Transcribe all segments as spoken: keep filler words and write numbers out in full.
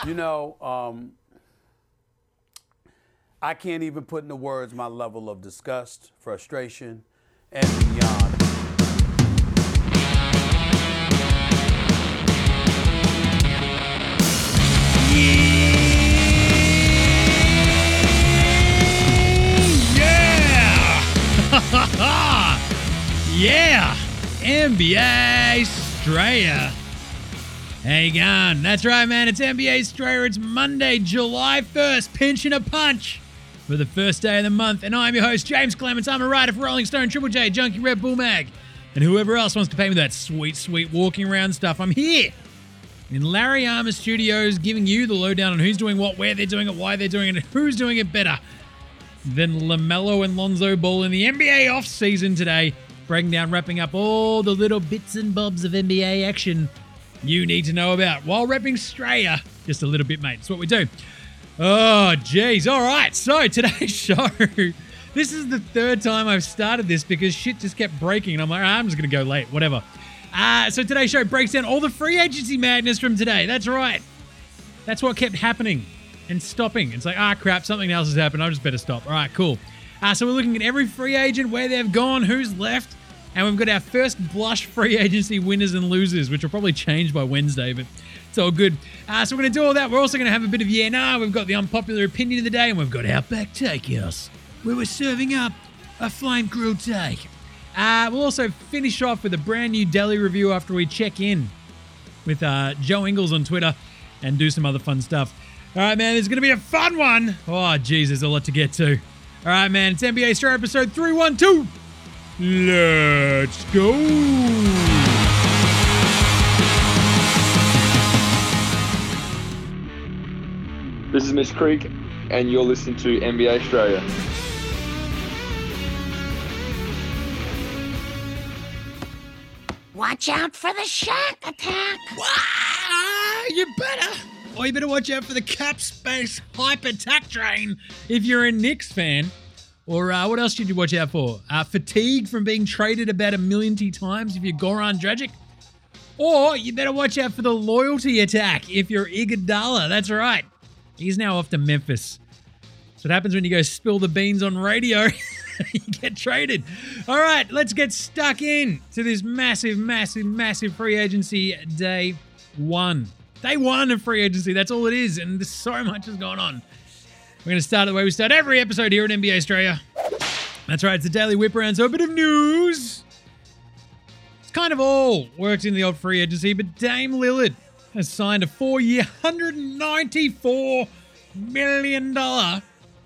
You know, um, I can't even put into words my level of disgust, frustration, and beyond. Yeah! N B A Australia. Hang on. That's right, man. It's N B A Australia. It's Monday, July first. Pinching a punch for the first day of the month. And I'm your host, James Clements. I'm a writer for Rolling Stone, Triple J, Junkie, Red Bull Mag, and whoever else wants to pay me that sweet, sweet walking around stuff. I'm here in Larry Armour Studios giving you the lowdown on who's doing what, where they're doing it, why they're doing it, and who's doing it better than LaMelo and Lonzo Ball in the N B A offseason today. Breaking down, wrapping up all the little bits and bobs of N B A action you need to know about while repping Australia just a little bit, mate. That's what we do. Oh, geez. All right. So today's show, this is the third time I've started this because shit just kept breaking. And I'm like, I'm just going to go late, whatever. Uh, so today's show breaks down all the free agency madness from today. That's right. That's what kept happening and stopping. It's like, ah, crap, something else has happened. I just better stop. All right, cool. Uh, so we're looking at every free agent, where they've gone, who's left, and we've got our first blush free agency winners and losers, which will probably change by Wednesday, but it's all good. Uh, so we're going to do all that. We're also going to have a bit of yeah, nah. We've got the unpopular opinion of the day, and we've got Outback Takehouse, where we're serving up a flame-grilled take. Uh, we'll also finish off with a brand new deli review after we check in with uh, Joe Ingles on Twitter and do some other fun stuff. All right, man, it's going to be a fun one. Oh, geez, there's a lot to get to. All right, man, it's N B A Australia episode three one two. Let's go. This is Miss Creek, and you're listening to N B A Australia. Watch out for the Shaq attack. Wow, you better. Or you better watch out for the cap space hype attack train if you're a Knicks fan. Or uh, what else should you watch out for? Uh, fatigue from being traded about a million times if you're Goran Dragic. Or you better watch out for the loyalty attack if you're Iguodala. That's right. He's now off to Memphis. That's what happens when you go spill the beans on radio. You get traded. All right, let's get stuck in to this massive, massive, massive free agency day one. Day one of free agency. That's all it is. And there's so much has gone on. We're going to start the way we start every episode here at N B A Australia. That's right, it's a daily whip around, so a bit of news. It's kind of all worked in the old free agency, but Dame Lillard has signed a four-year, one hundred ninety-four million dollars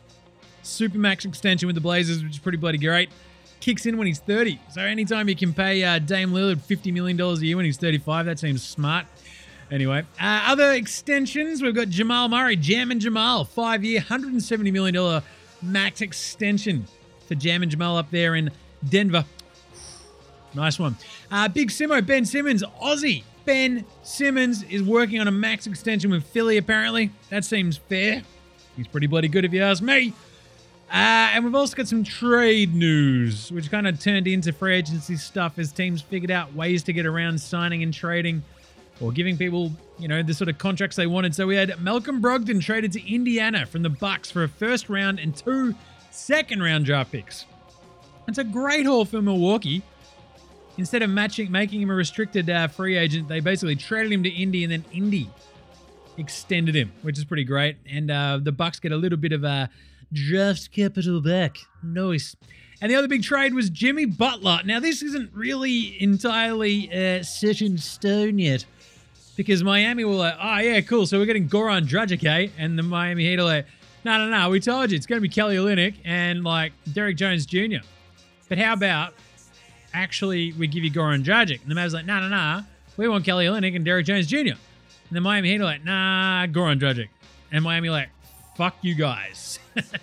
Supermax extension with the Blazers, which is pretty bloody great. Kicks in when he's thirty. So anytime you can pay uh, Dame Lillard fifty million dollars a year when he's thirty-five, that seems smart. Anyway, uh, other extensions, we've got Jamal Murray, Jam and Jamal, five-year, one hundred seventy million dollars max extension for Jam and Jamal up there in Denver. Nice one. Uh, Big Simo, Ben Simmons, Aussie. Ben Simmons is working on a max extension with Philly, apparently. That seems fair. He's pretty bloody good if you ask me. Uh, and we've also got some trade news, which kind of turned into free agency stuff as teams figured out ways to get around signing and trading, or giving people, you know, the sort of contracts they wanted. So we had Malcolm Brogdon traded to Indiana from the Bucks for a first round and two second round draft picks. It's a great haul for Milwaukee. Instead of matching, making him a restricted uh, free agent, they basically traded him to Indy, and then Indy extended him, which is pretty great. And uh, the Bucks get a little bit of a draft capital back. Nice. And the other big trade was Jimmy Butler. Now, this isn't really entirely uh, set in stone yet, because Miami were like, oh, yeah, cool, so we're getting Goran Dragic, eh? And the Miami Heat are like, no, no, no, we told you, it's going to be Kelly Olynyk and, like, Derek Jones Junior But how about actually we give you Goran Dragic? And the Mavs like, no, no, no, we want Kelly Olynyk and Derek Jones Junior And the Miami Heat are like, nah, Goran Dragic. And Miami like, fuck you guys.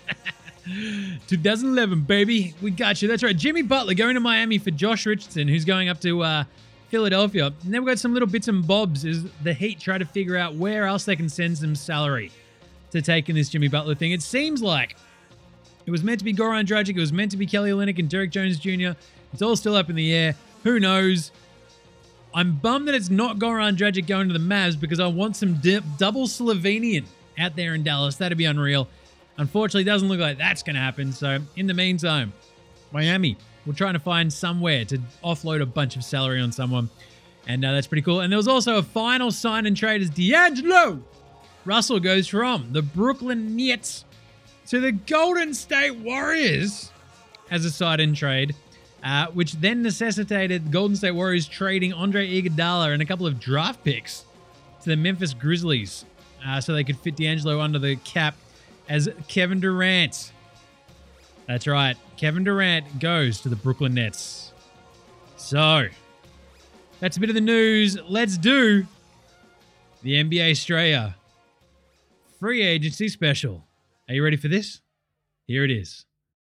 twenty eleven, baby. We got you. That's right. Jimmy Butler going to Miami for Josh Richardson, who's going up to uh, Philadelphia. And then we've got some little bits and bobs as the Heat try to figure out where else they can send some salary to take in this Jimmy Butler thing. It seems like it was meant to be Goran Dragic. It was meant to be Kelly Olynyk and Derek Jones Junior It's all still up in the air. Who knows? I'm bummed that it's not Goran Dragic going to the Mavs because I want some di- double Slovenian out there in Dallas. That'd be unreal. Unfortunately, it doesn't look like that's going to happen. So in the meantime, Miami, we're trying to find somewhere to offload a bunch of salary on someone. And uh, that's pretty cool. And there was also a final sign and trade as D'Angelo Russell goes from the Brooklyn Nets to the Golden State Warriors as a sign-in trade, uh, which then necessitated Golden State Warriors trading Andre Iguodala and a couple of draft picks to the Memphis Grizzlies uh, so they could fit D'Angelo under the cap as Kevin Durant. That's right. Kevin Durant goes to the Brooklyn Nets. So, that's a bit of the news. Let's do the N B A Australia free agency special. Are you ready for this? Here it is.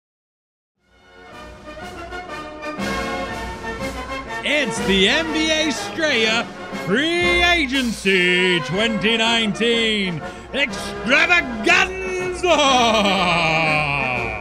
It's the N B A Australia Free Agency twenty nineteen Extravaganza!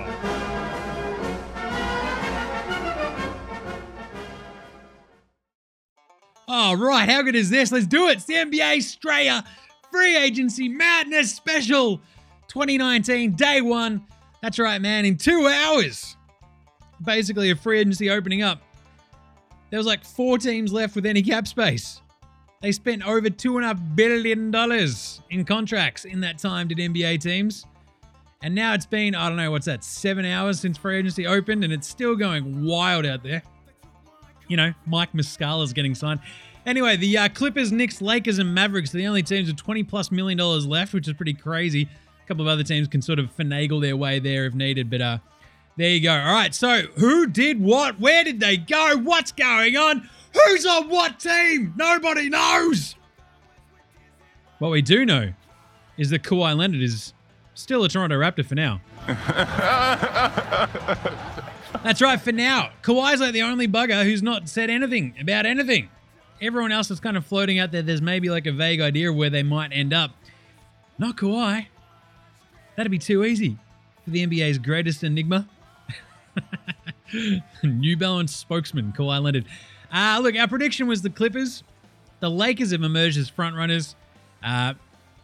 All right, how good is this? Let's do it. It's the N B A Australia Free Agency Madness Special twenty nineteen, day one. That's right, man. In two hours, basically a free agency opening up. There was like four teams left with any cap space. They spent over two and a half billion dollars in contracts in that time, did N B A teams. And now it's been, I don't know, what's that, seven hours since free agency opened, and it's still going wild out there. You know, Mike Muscala's getting signed. Anyway, the uh, Clippers, Knicks, Lakers, and Mavericks are the only teams with twenty plus million dollars left, which is pretty crazy. A couple of other teams can sort of finagle their way there if needed, but uh, there you go. All right, so who did what? Where did they go? What's going on? Who's on what team? Nobody knows. What we do know is that Kawhi Leonard is still a Toronto Raptor for now. That's right, for now. Kawhi's like the only bugger who's not said anything about anything. Everyone else is kind of floating out there. There's maybe like a vague idea of where they might end up. Not Kawhi. That'd be too easy for the N B A's greatest enigma. New Balance spokesman, Kawhi Leonard. Uh, look, our prediction was the Clippers. The Lakers have emerged as frontrunners uh,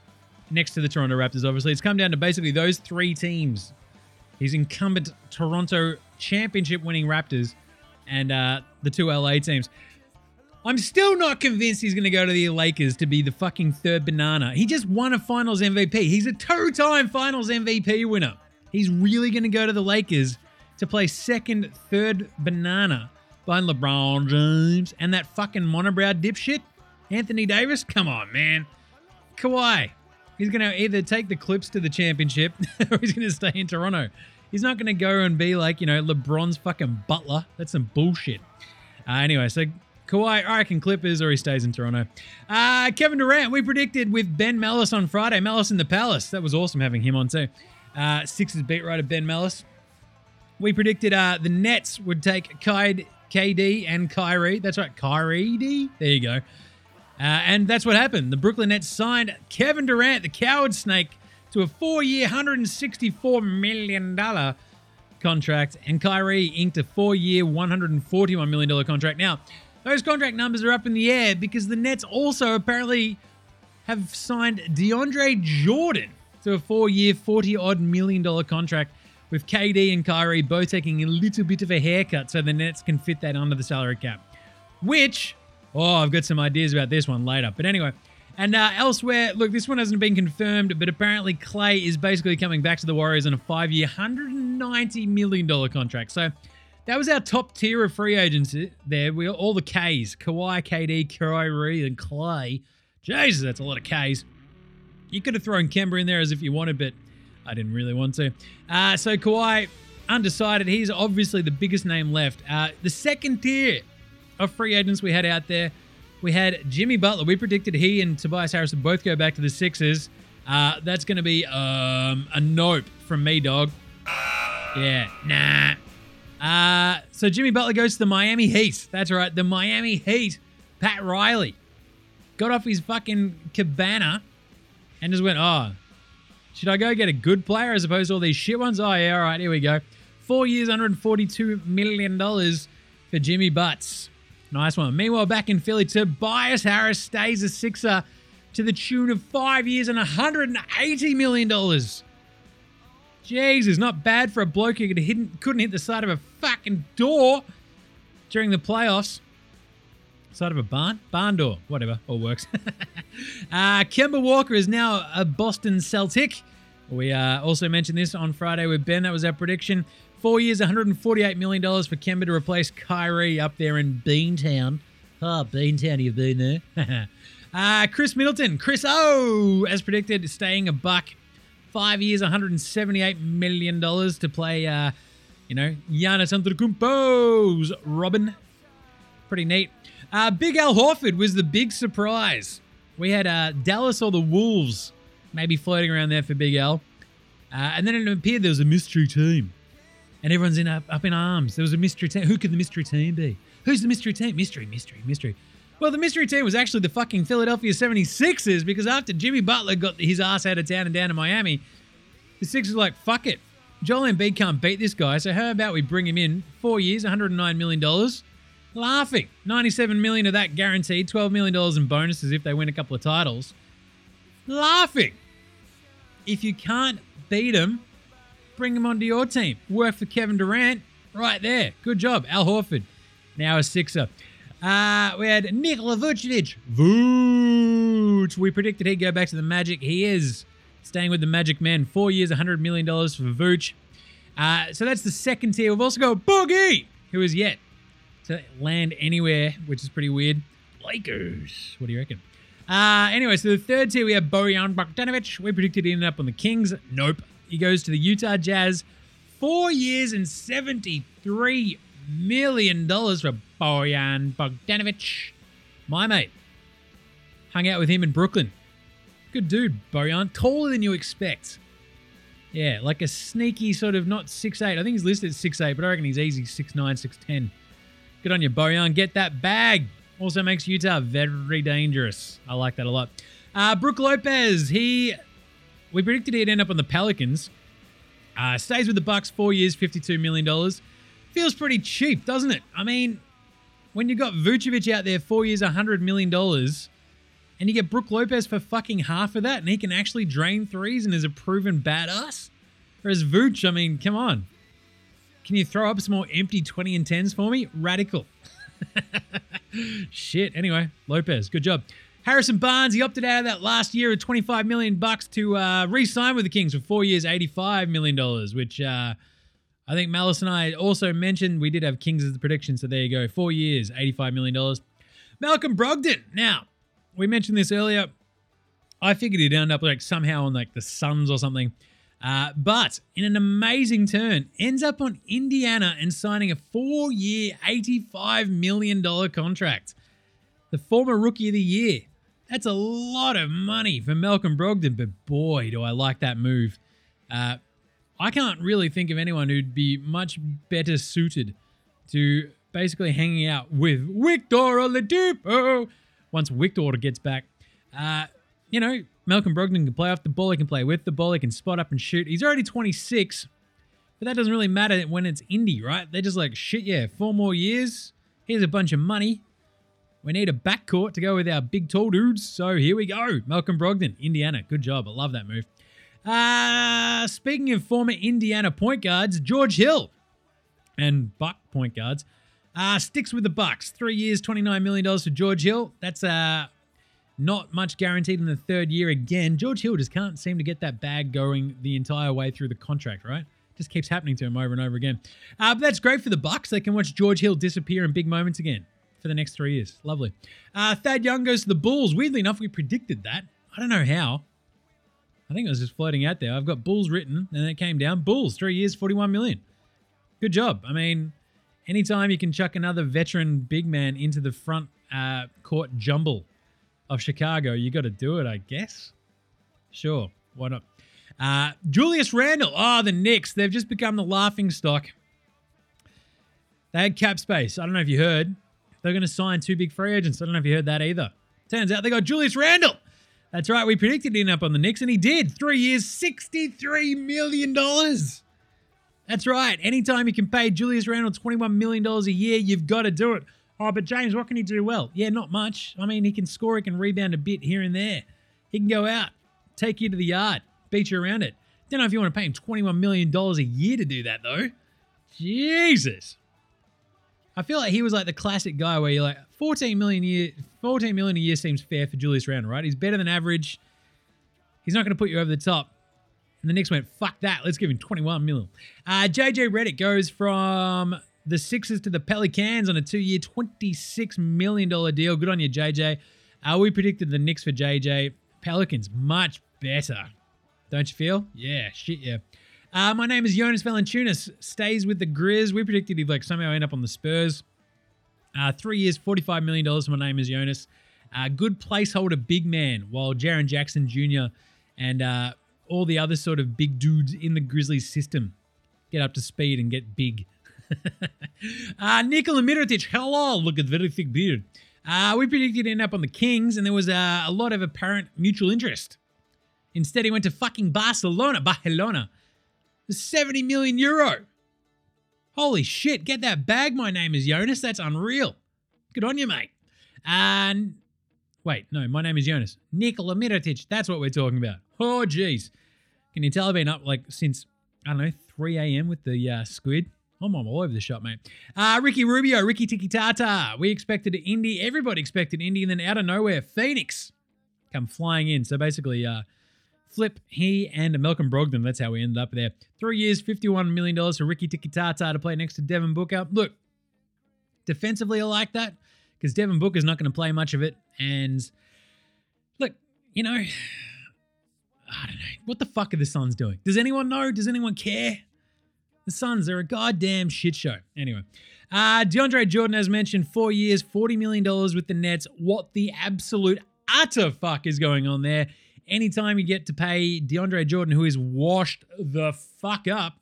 next to the Toronto Raptors, obviously. It's come down to basically those three teams. His incumbent Toronto championship-winning Raptors and uh, the two L A teams. I'm still not convinced he's going to go to the Lakers to be the fucking third banana. He just won a Finals M V P. He's a two-time Finals M V P winner. He's really going to go to the Lakers to play second, third banana behind LeBron James and that fucking monobrow dipshit, Anthony Davis? Come on, man. Kawhi. He's going to either take the Clips to the championship or he's going to stay in Toronto. He's not going to go and be like, you know, LeBron's fucking butler. That's some bullshit. Uh, anyway, so Kawhi, I reckon Clippers, or he stays in Toronto. Uh, Kevin Durant, we predicted with Ben Mellis on Friday. Mellis in the Palace. That was awesome having him on too. Uh, Sixers beat writer Ben Mellis. We predicted uh, the Nets would take Kai, K D and Kyrie. That's right, Kyrie D. There you go. Uh, and that's what happened. The Brooklyn Nets signed Kevin Durant, the coward snake, to a four-year, one hundred sixty-four million dollars contract. And Kyrie inked a four-year, one hundred forty-one million dollars contract. Now, those contract numbers are up in the air because the Nets also apparently have signed DeAndre Jordan to a four-year, forty-odd million dollar contract, with K D and Kyrie both taking a little bit of a haircut so the Nets can fit that under the salary cap. Which, oh, I've got some ideas about this one later. But anyway, and uh, elsewhere, look, this one hasn't been confirmed, but apparently Clay is basically coming back to the Warriors on a five-year, one hundred ninety million dollars contract. So that was our top tier of free agents there. We all the Ks, Kawhi, K D, Kyrie, and Clay. Jesus, that's a lot of Ks. You could have thrown Kemba in there as if you wanted, but I didn't really want to. Uh, so Kawhi, undecided. He's obviously the biggest name left. Uh, the second tier of free agents we had out there, we had Jimmy Butler. We predicted he and Tobias Harris would both go back to the Sixers. Uh, that's going to be um, a nope from me, dog. Yeah, nah. Uh, so Jimmy Butler goes to the Miami Heat. That's right, the Miami Heat. Pat Riley got off his fucking cabana and just went, oh, should I go get a good player as opposed to all these shit ones? Oh, yeah, all right, here we go. Four years, one hundred forty-two million dollars for Jimmy Butts. Nice one. Meanwhile, back in Philly, Tobias Harris stays a Sixer to the tune of five years and one hundred eighty million dollars. Jesus, not bad for a bloke who could hit, couldn't hit the side of a fucking door during the playoffs. Side of a barn? Barn door. Whatever. All works. uh, Kemba Walker is now a Boston Celtic. We uh, also mentioned this on Friday with Ben. That was our prediction. Four years, one hundred forty-eight million dollars for Kemba to replace Kyrie up there in Beantown. Oh, Beantown, you've been there. uh, Chris Middleton. Chris O, as predicted, staying a buck. Five years, one hundred seventy-eight million dollars to play, uh, you know, Giannis Antetokounmpo's Robin. Pretty neat. Uh, Big Al Horford was the big surprise. We had uh, Dallas or the Wolves maybe floating around there for Big Al. Uh, and then it appeared there was a mystery team. And everyone's in up, up in arms. There was a mystery team. Who could the mystery team be? Who's the mystery team? Mystery, mystery, mystery. Well, the mystery team was actually the fucking Philadelphia seventy-sixers, because after Jimmy Butler got his ass out of town and down to Miami, the Sixers were like, fuck it. Joel Embiid can't beat this guy, so how about we bring him in? Four years, one hundred nine million dollars. Laughing. ninety-seven million dollars of that guaranteed, twelve million dollars in bonuses if they win a couple of titles. Laughing. If you can't beat him, bring him onto your team. Work for Kevin Durant. Right there. Good job. Al Horford. Now a Sixer. Uh, we had Nikola Vucevic. Vooch. We predicted he'd go back to the Magic. He is staying with the Magic Men. Four years, one hundred million dollars for Vooch. Uh, so that's the second tier. We've also got Boogie, who is yet to land anywhere, which is pretty weird. Lakers. What do you reckon? Uh, anyway, so the third tier, we have Bojan Bogdanovic. We predicted he'd end up on the Kings. Nope. He goes to the Utah Jazz. Four years and seventy-three million dollars for Bojan Bogdanovic. My mate. Hung out with him in Brooklyn. Good dude, Bojan. Taller than you expect. Yeah, like a sneaky sort of, not six eight. I think he's listed at six eight, but I reckon he's easy six nine, six ten. Good on you, Bojan. Get that bag. Also makes Utah very dangerous. I like that a lot. Uh, Brook Lopez, he... We predicted he'd end up on the Pelicans. Uh, stays with the Bucks, four years, fifty-two million dollars. Feels pretty cheap, doesn't it? I mean, when you got Vucevic out there, four years, one hundred million dollars, and you get Brook Lopez for fucking half of that, and he can actually drain threes and is a proven badass. Whereas Vooch, I mean, come on. Can you throw up some more empty twenty and tens for me? Radical. Shit. Anyway, Lopez, good job. Harrison Barnes, he opted out of that last year of twenty-five million bucks to uh, re-sign with the Kings for four years, eighty-five million dollars, which uh, I think Malice and I also mentioned. We did have Kings as the prediction, so there you go. Four years, eighty-five million dollars. Malcolm Brogdon. Now, we mentioned this earlier. I figured he'd end up like somehow on like the Suns or something. Uh, but in an amazing turn, ends up on Indiana and signing a four-year, eighty-five million dollars contract. The former Rookie of the Year. That's a lot of money for Malcolm Brogdon, but boy, do I like that move. Uh, I can't really think of anyone who'd be much better suited to basically hanging out with Victor Oladipo once Victor gets back. Uh, you know, Malcolm Brogdon can play off the ball, he can play with the ball, he can spot up and shoot. He's already twenty-six, but that doesn't really matter when it's Indy, right? They're just like, shit, yeah, four more years, here's a bunch of money. We need a backcourt to go with our big tall dudes, so here we go. Malcolm Brogdon, Indiana, good job. I love that move. Uh, speaking of former Indiana point guards, George Hill and Buck point guards, uh, sticks with the Bucks. Three years, twenty-nine million dollars for George Hill. That's uh, not much guaranteed in the third year again. George Hill just can't seem to get that bag going the entire way through the contract, right? Just keeps happening to him over and over again. Uh, but that's great for the Bucks. They can watch George Hill disappear in big moments again for the next three years. Lovely. Uh, Thad Young goes to the Bulls. Weirdly enough, we predicted that. I don't know how. I think it was just floating out there. I've got Bulls written, and it came down. Bulls, three years, forty-one million. Good job. I mean, anytime you can chuck another veteran big man into the front uh, court jumble of Chicago, you got to do it, I guess. Sure, why not? Uh, Julius Randle. Oh, the Knicks. They've just become the laughing stock. They had cap space. I don't know if you heard. They're going to sign two big free agents. I don't know if you heard that either. Turns out they got Julius Randle. That's right. We predicted he'd end up on the Knicks, and he did. Three years, sixty-three million dollars. That's right. Anytime you can pay Julius Randle twenty-one million dollars a year, you've got to do it. Oh, but James, what can he do well? Yeah, not much. I mean, he can score, he can rebound a bit here and there. He can go out, take you to the yard, beat you around it. Don't know if you want to pay him twenty-one million dollars a year to do that, though. Jesus. I feel like he was like the classic guy where you're like, fourteen million a year, fourteen million a year seems fair for Julius Randle, right? He's better than average. He's not going to put you over the top. And the Knicks went, fuck that. Let's give him twenty-one million. Uh, J J Redick goes from the Sixers to the Pelicans on a two-year, twenty-six million dollars deal. Good on you, J J. Uh, we predicted the Knicks for J J. Pelicans, much better. Don't you feel? Yeah, shit, yeah. Uh, my name is Jonas Valanciunas. Stays with the Grizz. We predicted he'd like somehow end up on the Spurs. Uh, three years, forty-five million dollars. My name is Jonas. Uh, good placeholder big man, while Jaren Jackson Junior and uh, all the other sort of big dudes in the Grizzlies system get up to speed and get big. uh, Nikola Mirotic, hello, look at very thick beard. Uh, we predicted he'd end up on the Kings, and there was uh, a lot of apparent mutual interest. Instead, he went to fucking Barcelona, Barcelona. seventy million euro. Holy shit, get that bag, my name is Jonas. That's unreal. Good on you, mate. And wait, no, my name is Jonas. Nikola Mirotic, that's what we're talking about. Oh, geez. Can you tell I've been up like since, I don't know, three a.m. with the uh, squid? I'm all over the shop, mate. Uh, Ricky Rubio, Ricky Tiki Tata. We expected Indy. Everybody expected Indy. And then out of nowhere, Phoenix come flying in. So basically, uh, Flip, he and Malcolm Brogdon, that's how we ended up there. Three years, fifty-one million dollars for Ricky Tiki Tata to play next to Devin Booker. Look, defensively I like that because Devin Booker's not going to play much of it. And look, you know, I don't know. What the fuck are the Suns doing? Does anyone know? Does anyone care? The Suns are a goddamn shit show. Anyway, uh, DeAndre Jordan, as mentioned, four years, forty million dollars with the Nets. What the absolute utter fuck is going on there? Anytime you get to pay DeAndre Jordan, who is washed the fuck up,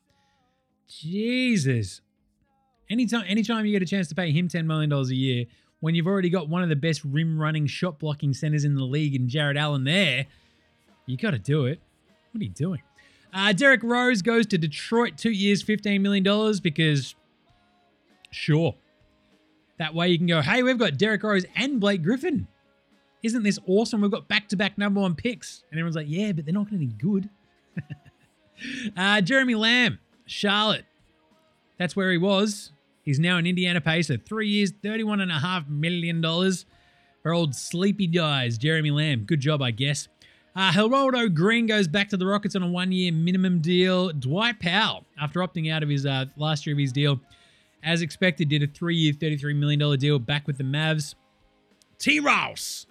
Jesus. Anytime, anytime you get a chance to pay him ten million dollars a year, when you've already got one of the best rim-running, shot-blocking centers in the league in Jared Allen there, you got to do it. What are you doing? Uh, Derrick Rose goes to Detroit, two years, fifteen million dollars, because sure. That way you can go, hey, we've got Derrick Rose and Blake Griffin. Isn't this awesome? We've got back-to-back number one picks. And everyone's like, yeah, but they're not going to be good. uh, Jeremy Lamb, Charlotte. That's where he was. He's now an Indiana Pacer. Three years, thirty-one point five million dollars for old sleepy guys. Jeremy Lamb. Good job, I guess. Uh, Geraldo Green goes back to the Rockets on a one-year minimum deal. Dwight Powell, after opting out of his uh, last year of his deal, as expected, did a three-year, thirty-three million dollars deal back with the Mavs. T-Ross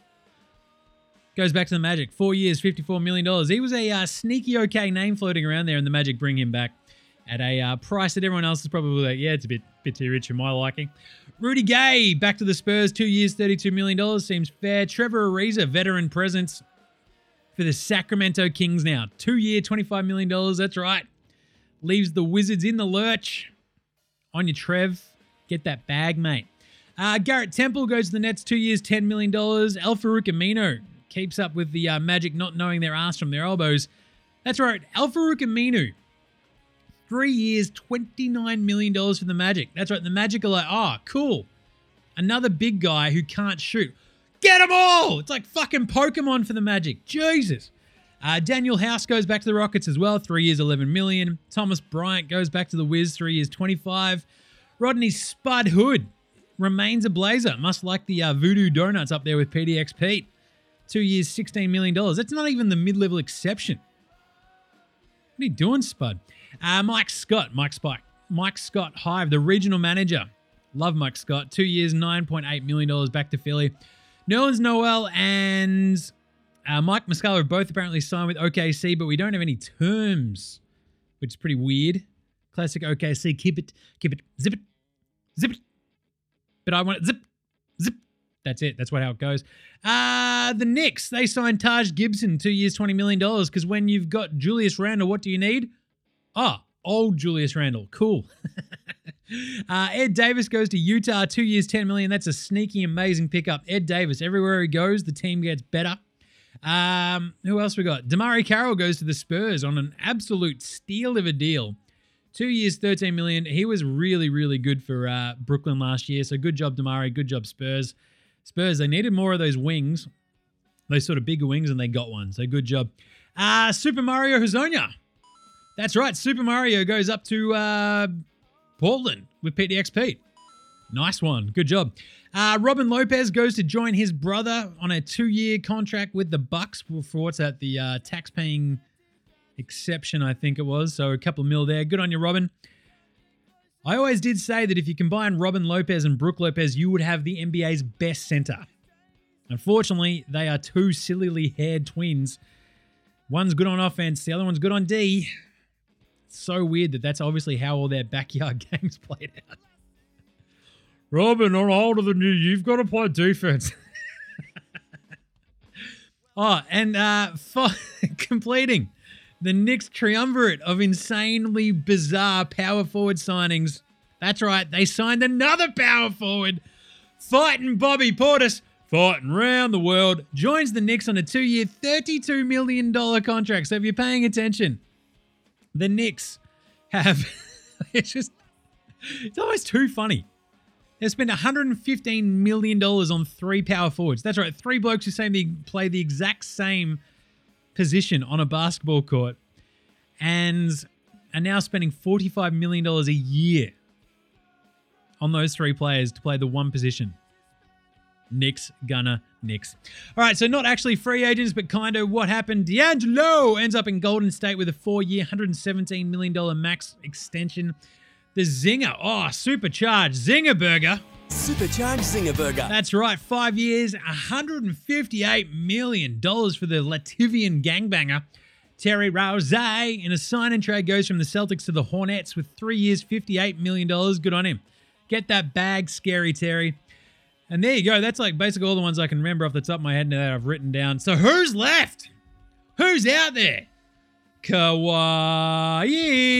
goes back to the Magic. Four years, fifty-four million dollars. He was a uh, sneaky okay name floating around there, and the Magic bring him back at a uh, price that everyone else is probably like, yeah, it's a bit, bit too rich for my liking. Rudy Gay, back to the Spurs. Two years, thirty-two million dollars. Seems fair. Trevor Ariza, veteran presence for the Sacramento Kings now. Two-year, twenty-five million dollars. That's right. Leaves the Wizards in the lurch. On your Trev. Get that bag, mate. Uh, Garrett Temple goes to the Nets. Two years, ten million dollars. Al-Farouq Aminu keeps up with the uh, Magic not knowing their ass from their elbows. That's right. Al-Farouq Aminu. Three years, twenty-nine million dollars for the Magic. That's right. The Magic are like, oh, cool. Another big guy who can't shoot. Get them all! It's like fucking Pokemon for the Magic. Jesus. Uh, Daniel House goes back to the Rockets as well. Three years, eleven million dollars. Thomas Bryant goes back to the Wiz. Three years, twenty-five. Rodney Spud Hood remains a Blazer. Must like the uh, Voodoo Donuts up there with P D X Pete. Two years, sixteen million dollars. That's not even the mid-level exception. What are you doing, Spud? Uh, Mike Scott. Mike Spike. Mike Scott Hive, the regional manager. Love Mike Scott. Two years, nine point eight million dollars back to Philly. Nerlens Noel and uh, Mike Muscala have both apparently signed with O K C, but we don't have any terms, which is pretty weird. Classic O K C. Keep it, keep it, zip it, zip it. But I want it, zip, zip. That's it. That's what how it goes. Uh, the Knicks, they signed Taj Gibson, two years, twenty million dollars, because when you've got Julius Randle, what do you need? Ah, old Julius Randle. Cool. uh, Ed Davis goes to Utah, two years, ten million dollars. That's a sneaky, amazing pickup. Ed Davis, everywhere he goes, the team gets better. Um, who else we got? Damari Carroll goes to the Spurs on an absolute steal of a deal. Two years, thirteen million. He was really, really good for uh, Brooklyn last year. So good job, Damari. Good job, Spurs. Spurs, they needed more of those wings, those sort of bigger wings, and they got one. So good job. Uh, Super Mario Hezonja. That's right. Super Mario goes up to uh, Portland with P D X Pete. Nice one. Good job. Uh, Robin Lopez goes to join his brother on a two-year contract with the Bucks for, for what's that, the uh, tax-paying exception, I think it was. So a couple of mil there. Good on you, Robin. I always did say that if you combine Robin Lopez and Brook Lopez, you would have the N B A's best center. Unfortunately, they are two sillily haired twins. One's good on offense, the other one's good on D. It's so weird that that's obviously how all their backyard games played out. Robin, I'm older than you. You've got to play defense. oh, and uh, for completing the Knicks triumvirate of insanely bizarre power forward signings. That's right, they signed another power forward. Fighting Bobby Portis, fighting round the world, joins the Knicks on a two-year, thirty-two million dollars contract. So if you're paying attention, the Knicks have, it's just, it's almost too funny. They've spent one hundred fifteen million dollars on three power forwards. That's right, three blokes who say they play the exact same position on a basketball court and are now spending forty-five million dollars a year on those three players to play the one position. Knicks, Gunner, Knicks. All right, so not actually free agents, but kind of what happened. D'Angelo ends up in Golden State with a four-year, one hundred seventeen million dollars max extension. The Zinger, oh, supercharged Zinger Burger. Supercharged Zinger Burger. That's right, five years, one hundred fifty-eight million dollars for the Latvian gangbanger. Terry Rozier in a sign and trade goes from the Celtics to the Hornets with three years, fifty-eight million dollars. Good on him. Get that bag, scary Terry. And there you go. That's like basically all the ones I can remember off the top of my head that I've written down. So who's left? Who's out there? Kawhi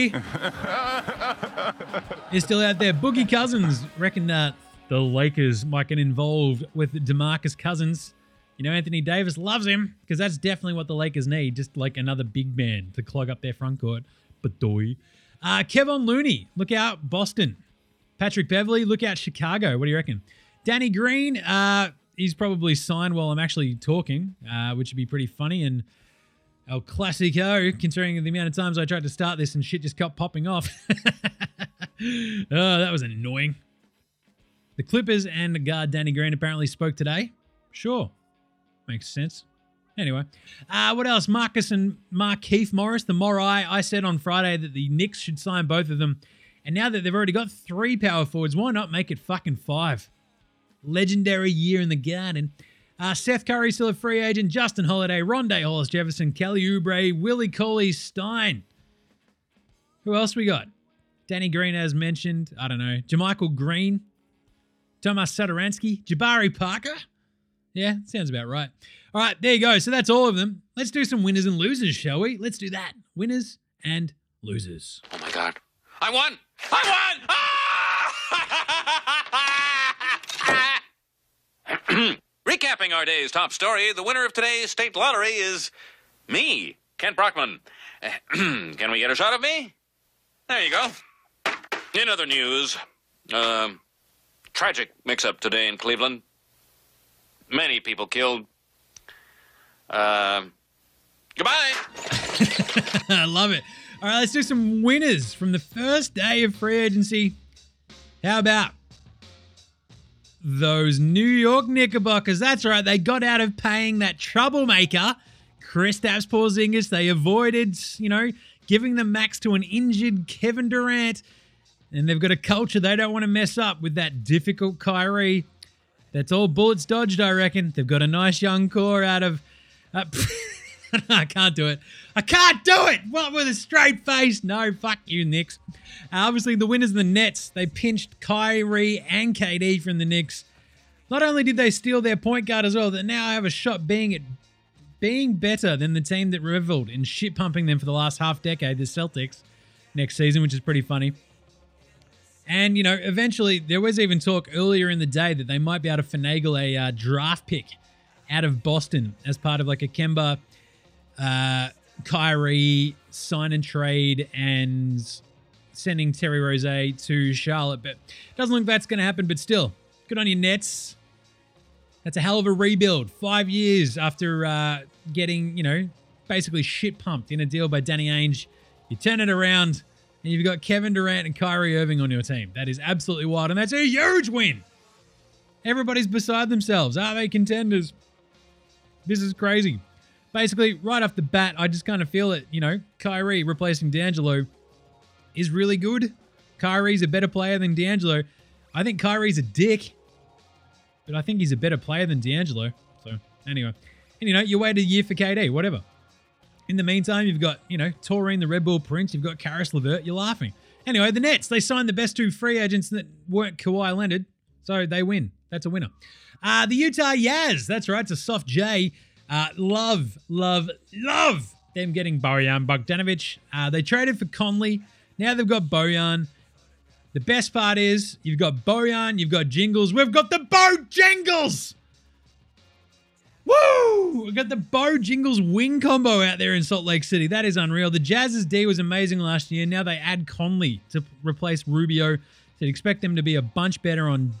is still out there. Boogie Cousins reckon that the Lakers might get involved with DeMarcus Cousins. You know, Anthony Davis loves him because that's definitely what the Lakers need, just like another big man to clog up their front court. But doy. Uh, Kevon Looney, look out, Boston. Patrick Beverley, look out, Chicago. What do you reckon? Danny Green, uh, he's probably signed while I'm actually talking, uh, which would be pretty funny. And El Clasico, considering the amount of times I tried to start this and shit just kept popping off. Oh, that was annoying. The Clippers and guard Danny Green apparently spoke today. Sure. Makes sense. Anyway, uh, what else? Marcus and Markieff Morris, the Morai. I said on Friday that the Knicks should sign both of them. And now that they've already got three power forwards, why not make it fucking five? Legendary year in the Garden. Uh, Seth Curry still a free agent. Justin Holiday, Rondé Hollis Jefferson, Kelly Oubre, Willie Cauley-Stein. Who else we got? Danny Green, as mentioned. I don't know. Jermichael Green. Tomas Satoransky. Jabari Parker. Yeah, sounds about right. All right, there you go. So that's all of them. Let's do some winners and losers, shall we? Let's do that. Winners and losers. Oh, my God. I won! I won! Ah! Recapping our day's top story, the winner of today's state lottery is me, Kent Brockman. Can we get a shot of me? There you go. In other news, uh, tragic mix-up today in Cleveland. Many people killed. Uh, goodbye. I love it. All right, let's do some winners from the first day of free agency. How about those New York Knickerbockers? That's right, they got out of paying that troublemaker, Kristaps Porzingis. They avoided, you know, giving the max to an injured Kevin Durant. And they've got a culture they don't want to mess up with that difficult Kyrie. That's all bullets dodged, I reckon. They've got a nice young core out of... Uh, I can't do it. I can't do it! What, with a straight face? No, fuck you, Knicks. Uh, obviously, the winners of the Nets, they pinched Kyrie and K D from the Knicks. Not only did they steal their point guard as well, they now have a shot being it, being better than the team that reveled in shit-pumping them for the last half decade, the Celtics, next season, which is pretty funny. And, you know, eventually, there was even talk earlier in the day that they might be able to finagle a uh, draft pick out of Boston as part of like a Kemba, uh, Kyrie sign and trade and sending Terry Rozier to Charlotte. But doesn't look like that's going to happen, but still, good on your Nets. That's a hell of a rebuild. Five years after uh, getting, you know, basically shit pumped in a deal by Danny Ainge. You turn it around, and you've got Kevin Durant and Kyrie Irving on your team. That is absolutely wild, and that's a huge win. Everybody's beside themselves. Are they contenders? This is crazy. Basically, right off the bat, I just kind of feel it, you know, Kyrie replacing D'Angelo is really good. Kyrie's a better player than D'Angelo. I think Kyrie's a dick, but I think he's a better player than D'Angelo. So, anyway. And, you know, you wait a year for K D, whatever. In the meantime, you've got, you know, Taurine, the Red Bull Prince. You've got Karis LeVert. You're laughing. Anyway, the Nets, they signed the best two free agents that weren't Kawhi Leonard, so they win. That's a winner. Uh, the Utah Jazz, that's right, it's a soft J. Uh, love, love, love them getting Bojan Bogdanovic. Uh, they traded for Conley. Now they've got Bojan. The best part is you've got Bojan, you've got Jingles. We've got the Bo Jingles! Woo! We've got the Bo Jingles wing combo out there in Salt Lake City. That is unreal. The Jazz's D was amazing last year. Now they add Conley to replace Rubio. So expect them to be a bunch better on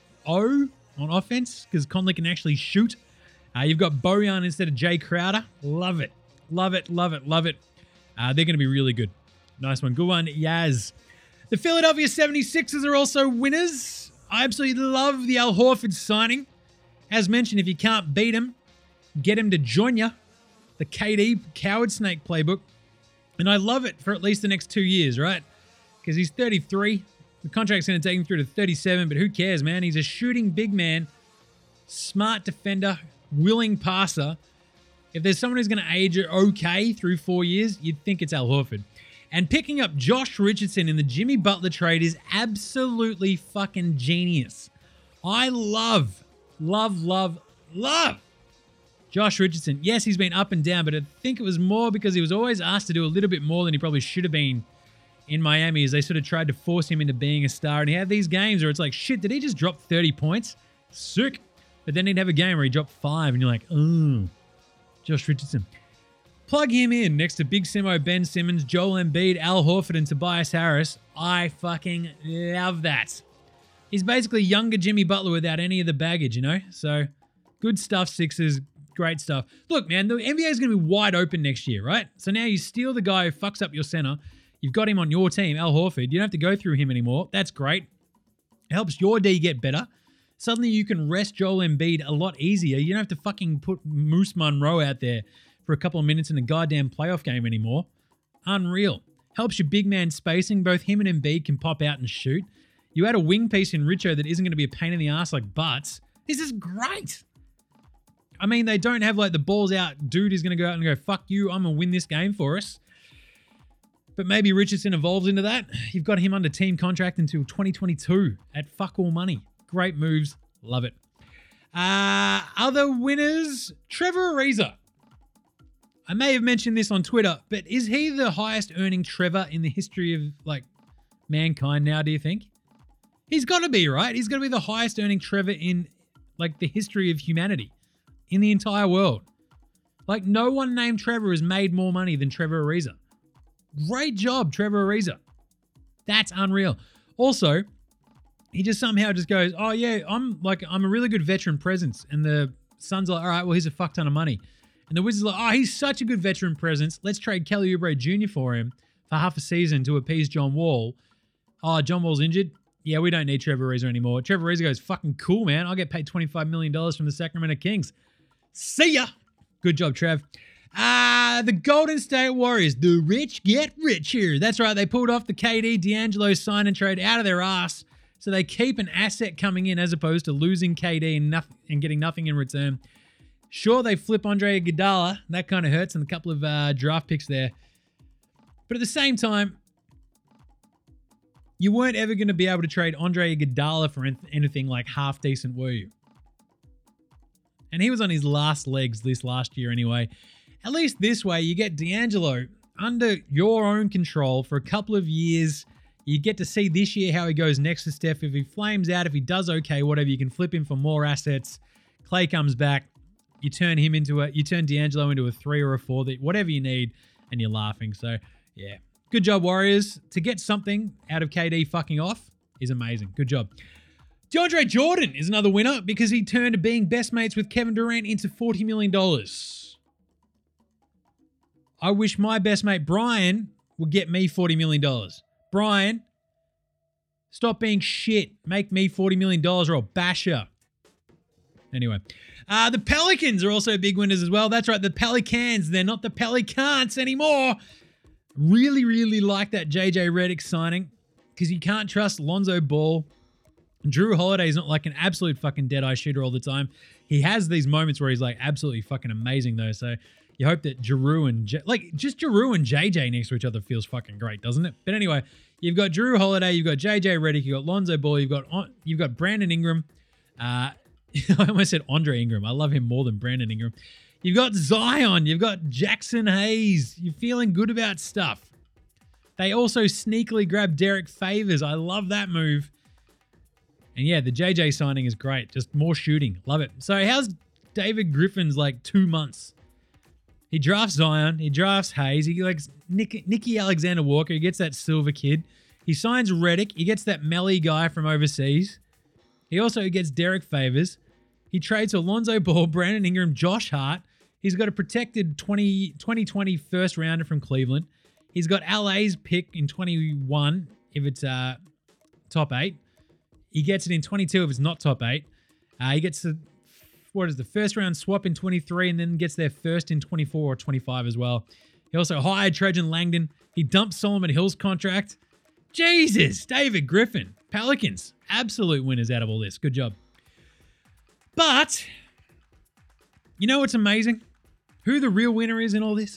O, on offense, because Conley can actually shoot. Uh, you've got Bojan instead of Jay Crowder. Love it. Love it, love it, love it. Uh, they're going to be really good. Nice one. Good one, Yaz. The Philadelphia seventy-sixers are also winners. I absolutely love the Al Horford signing. As mentioned, if you can't beat him, get him to join you. The K D Coward Snake playbook. And I love it for at least the next two years, right? Because he's thirty-three. The contract's going to take him through to thirty-seven, but who cares, man? He's a shooting big man, smart defender, willing passer. If there's someone who's going to age it okay through four years, you'd think it's Al Horford. And picking up Josh Richardson in the Jimmy Butler trade is absolutely fucking genius. I love, love, love, love Josh Richardson. Yes, he's been up and down, but I think it was more because he was always asked to do a little bit more than he probably should have been in Miami, as they sort of tried to force him into being a star. And he had these games where it's like, shit, did he just drop thirty points? Sick. But then he'd have a game where he dropped five, and you're like, oh, Josh Richardson. Plug him in next to Big Simo, Ben Simmons, Joel Embiid, Al Horford, and Tobias Harris. I fucking love that. He's basically younger Jimmy Butler without any of the baggage, you know? So, good stuff, Sixers. Great stuff. Look, man, the N B A is going to be wide open next year, right? So now you steal the guy who fucks up your center. You've got him on your team, Al Horford. You don't have to go through him anymore. That's great. It helps your D get better. Suddenly you can rest Joel Embiid a lot easier. You don't have to fucking put Moose Monroe out there for a couple of minutes in a goddamn playoff game anymore. Unreal. Helps your big man spacing. Both him and Embiid can pop out and shoot. You add a wing piece in Richo that isn't going to be a pain in the ass like Butts. This is great. I mean, they don't have like the balls out dude who's going to go out and go, fuck you, I'm going to win this game for us. But maybe Richardson evolves into that. You've got him under team contract until twenty twenty-two at fuck all money. Great moves. Love it. Uh, other winners, Trevor Ariza. I may have mentioned this on Twitter, but is he the highest earning Trevor in the history of like mankind now, do you think? He's got to be, right? He's got to be the highest earning Trevor in like the history of humanity in the entire world. Like no one named Trevor has made more money than Trevor Ariza. Great job, Trevor Ariza. That's unreal. Also, he just somehow just goes, oh yeah, I'm like, I'm a really good veteran presence. And the Suns are like, all right, well, here's a fuck ton of money. And the Wizards are like, oh, he's such a good veteran presence. Let's trade Kelly Oubre Junior for him for half a season to appease John Wall. Oh, John Wall's injured? Yeah, we don't need Trevor Ariza anymore. Trevor Ariza goes, fucking cool, man. I'll get paid twenty-five million dollars from the Sacramento Kings. See ya. Good job, Trev. Ah, uh, the Golden State Warriors. The rich get richer. That's right. They pulled off the K D D'Angelo sign and trade out of their ass. So they keep an asset coming in as opposed to losing K D and, nothing, and getting nothing in return. Sure, they flip Andre Iguodala. That kind of hurts, and a couple of uh, draft picks there. But at the same time, you weren't ever going to be able to trade Andre Iguodala for anything like half decent, were you? And he was on his last legs this last year anyway. At least this way, you get D'Angelo under your own control for a couple of years. You get to see this year how he goes next to Steph. If he flames out, if he does okay, whatever, you can flip him for more assets. Clay comes back. You turn him into a, you turn D'Angelo into a three or a four, that whatever you need, and you're laughing. So, yeah, Good job, Warriors. To get something out of K D fucking off is amazing. Good job. DeAndre Jordan is another winner because he turned being best mates with Kevin Durant into forty million dollars. I wish my best mate Brian would get me forty million dollars. Brian, stop being shit. Make me forty million dollars or I'll bash you. Anyway, uh, the Pelicans are also big winners as well. That's right, the Pelicans. They're not the Pelicans anymore. Really, really like that J J Redick signing because you can't trust Lonzo Ball. Drew Holiday's not like an absolute fucking dead-eye shooter all the time. He has these moments where he's like absolutely fucking amazing though. So you hope that Drew and J- like just Drew and J J next to each other feels fucking great, doesn't it? But anyway, you've got Drew Holiday, you've got J J Redick, you've got Lonzo Ball, you've got you've got Brandon Ingram. Uh, I almost said Andre Ingram. I love him more than Brandon Ingram. You've got Zion. You've got Jackson Hayes. You're feeling good about stuff. They also sneakily grabbed Derek Favors. I love that move. And yeah, the J J signing is great. Just more shooting. Love it. So how's David Griffin's like two months? He drafts Zion. He drafts Hayes. He likes Nick, Nicky Alexander Walker. He gets that silver kid. He signs Redick. He gets that Melly guy from overseas. He also gets Derek Favors. He trades Alonzo Ball, Brandon Ingram, Josh Hart. He's got a protected twenty twenty first rounder from Cleveland. He's got L A's pick in twenty-one if it's uh, top eight. He gets it in twenty-two if it's not top eight. Uh, he gets the, what is the first round swap in twenty-three and then gets their first in twenty-four or twenty-five as well. He also hired Trajan Langdon. He dumped Solomon Hill's contract. Jesus, David Griffin. Pelicans, absolute winners out of all this. Good job. But, you know what's amazing? Who the real winner is in all this?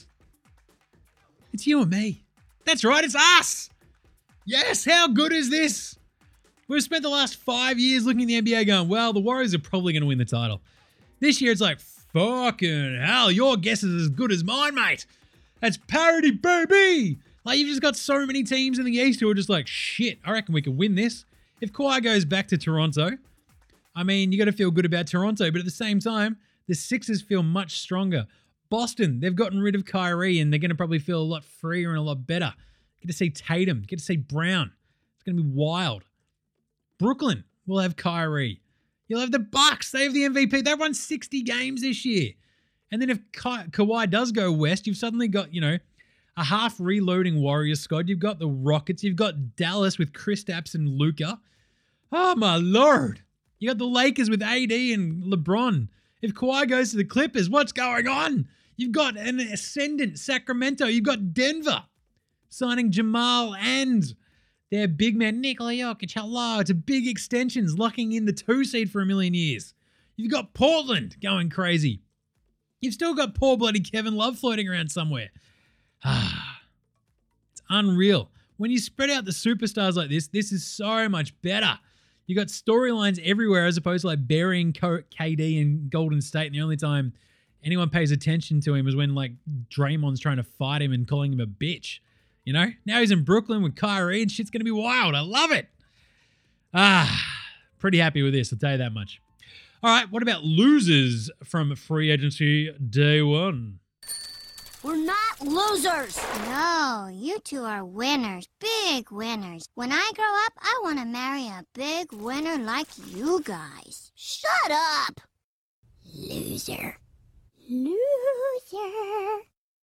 It's you and me. That's right, it's us. Yes, how good is this? We've spent the last five years looking at the N B A going, well, the Warriors are probably going to win the title. This year it's like, fucking hell, your guess is as good as mine, mate. That's parity, baby. Like, you've just got so many teams in the East who are just like, shit, I reckon we can win this. If Kawhi goes back to Toronto, I mean, you got to feel good about Toronto, but at the same time, the Sixers feel much stronger. Boston, they've gotten rid of Kyrie and they're going to probably feel a lot freer and a lot better. Get to see Tatum, get to see Brown. It's going to be wild. Brooklyn will have Kyrie. You'll have the Bucks. They have the M V P. They've won sixty games this year. And then if Ka- Kawhi does go west, you've suddenly got, you know, a half reloading Warriors squad. You've got the Rockets. You've got Dallas with Kristaps and Luka. Oh, my Lord. You got the Lakers with A D and LeBron. If Kawhi goes to the Clippers, what's going on? You've got an ascendant Sacramento. You've got Denver signing Jamal and their big man Nikola Jokic. Hello, it's a big extensions locking in the two seed for a million years. You've got Portland going crazy. You've still got poor bloody Kevin Love floating around somewhere. Ah, it's unreal. When you spread out the superstars like this, this is so much better. You got storylines everywhere as opposed to like burying K D in Golden State. And the only time anyone pays attention to him is when like Draymond's trying to fight him and calling him a bitch. You know, now he's in Brooklyn with Kyrie and shit's going to be wild. I love it. Ah, pretty happy with this. I'll tell you that much. All right. What about losers from free agency day one? We're not losers. No, you two are winners. Big winners. When I grow up, I want to marry a big winner like you guys. Shut up. Loser. Loser.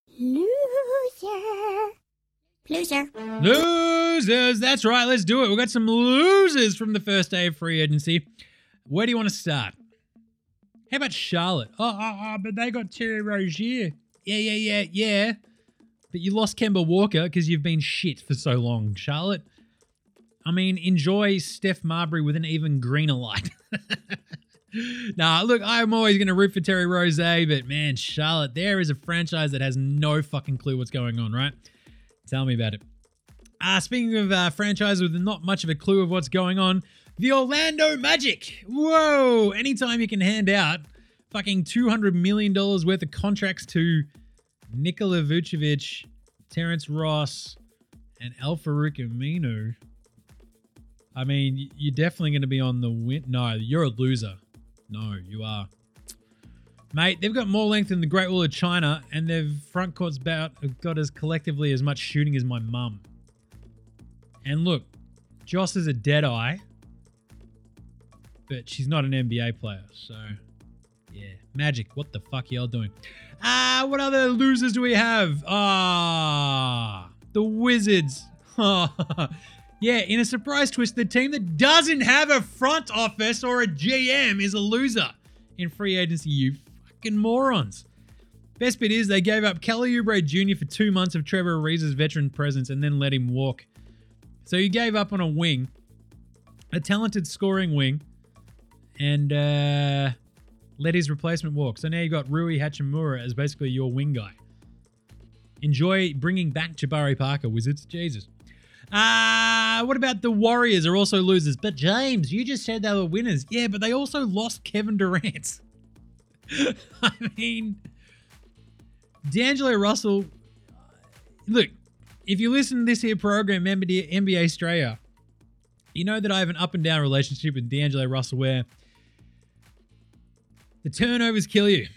Loser. Loser. Losers. That's right. Let's do it. We've got some losers from the first day of free agency. Where do you want to start? How about Charlotte? Oh, oh, oh but they got Terry Rozier. Yeah, yeah, yeah, yeah. But you lost Kemba Walker because you've been shit for so long, Charlotte. I mean, enjoy Steph Marbury with an even greener light. Nah, look, I'm always going to root for Terry Rozier, but man, Charlotte, there is a franchise that has no fucking clue what's going on, right? Tell me about it. Uh, speaking of uh, franchises with not much of a clue of what's going on, the Orlando Magic. Whoa, anytime you can hand out fucking two hundred million dollars worth of contracts to Nikola Vucevic, Terrence Ross, and Al-Farouq Aminu. I mean, you're definitely going to be on the win. No, you're a loser. No, you are. Mate, they've got more length than the Great Wall of China, and their front court's about got as collectively as much shooting as my mum. And look, Joss is a dead eye, but she's not an N B A player, so yeah. Magic, what the fuck y'all doing? Ah, uh, what other losers do we have? Ah, the Wizards. Yeah, in a surprise twist, the team that doesn't have a front office or a G M is a loser in free agency, you fucking morons. Best bit is they gave up Kelly Oubre Junior for two months of Trevor Ariza's veteran presence and then let him walk. So you gave up on a wing, a talented scoring wing, and uh, let his replacement walk. So now you got Rui Hachimura as basically your wing guy. Enjoy bringing back Jabari Parker, Wizards. Jesus. Uh, what about the Warriors are also losers? But James, you just said they were winners. Yeah, but they also lost Kevin Durant. I mean, D'Angelo Russell, look, if you listen to this here program, member to N B A Australia, you know that I have an up and down relationship with D'Angelo Russell where the turnovers kill you.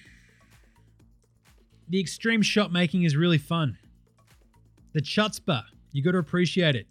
The extreme shot making is really fun. The chutzpah, you got to appreciate it.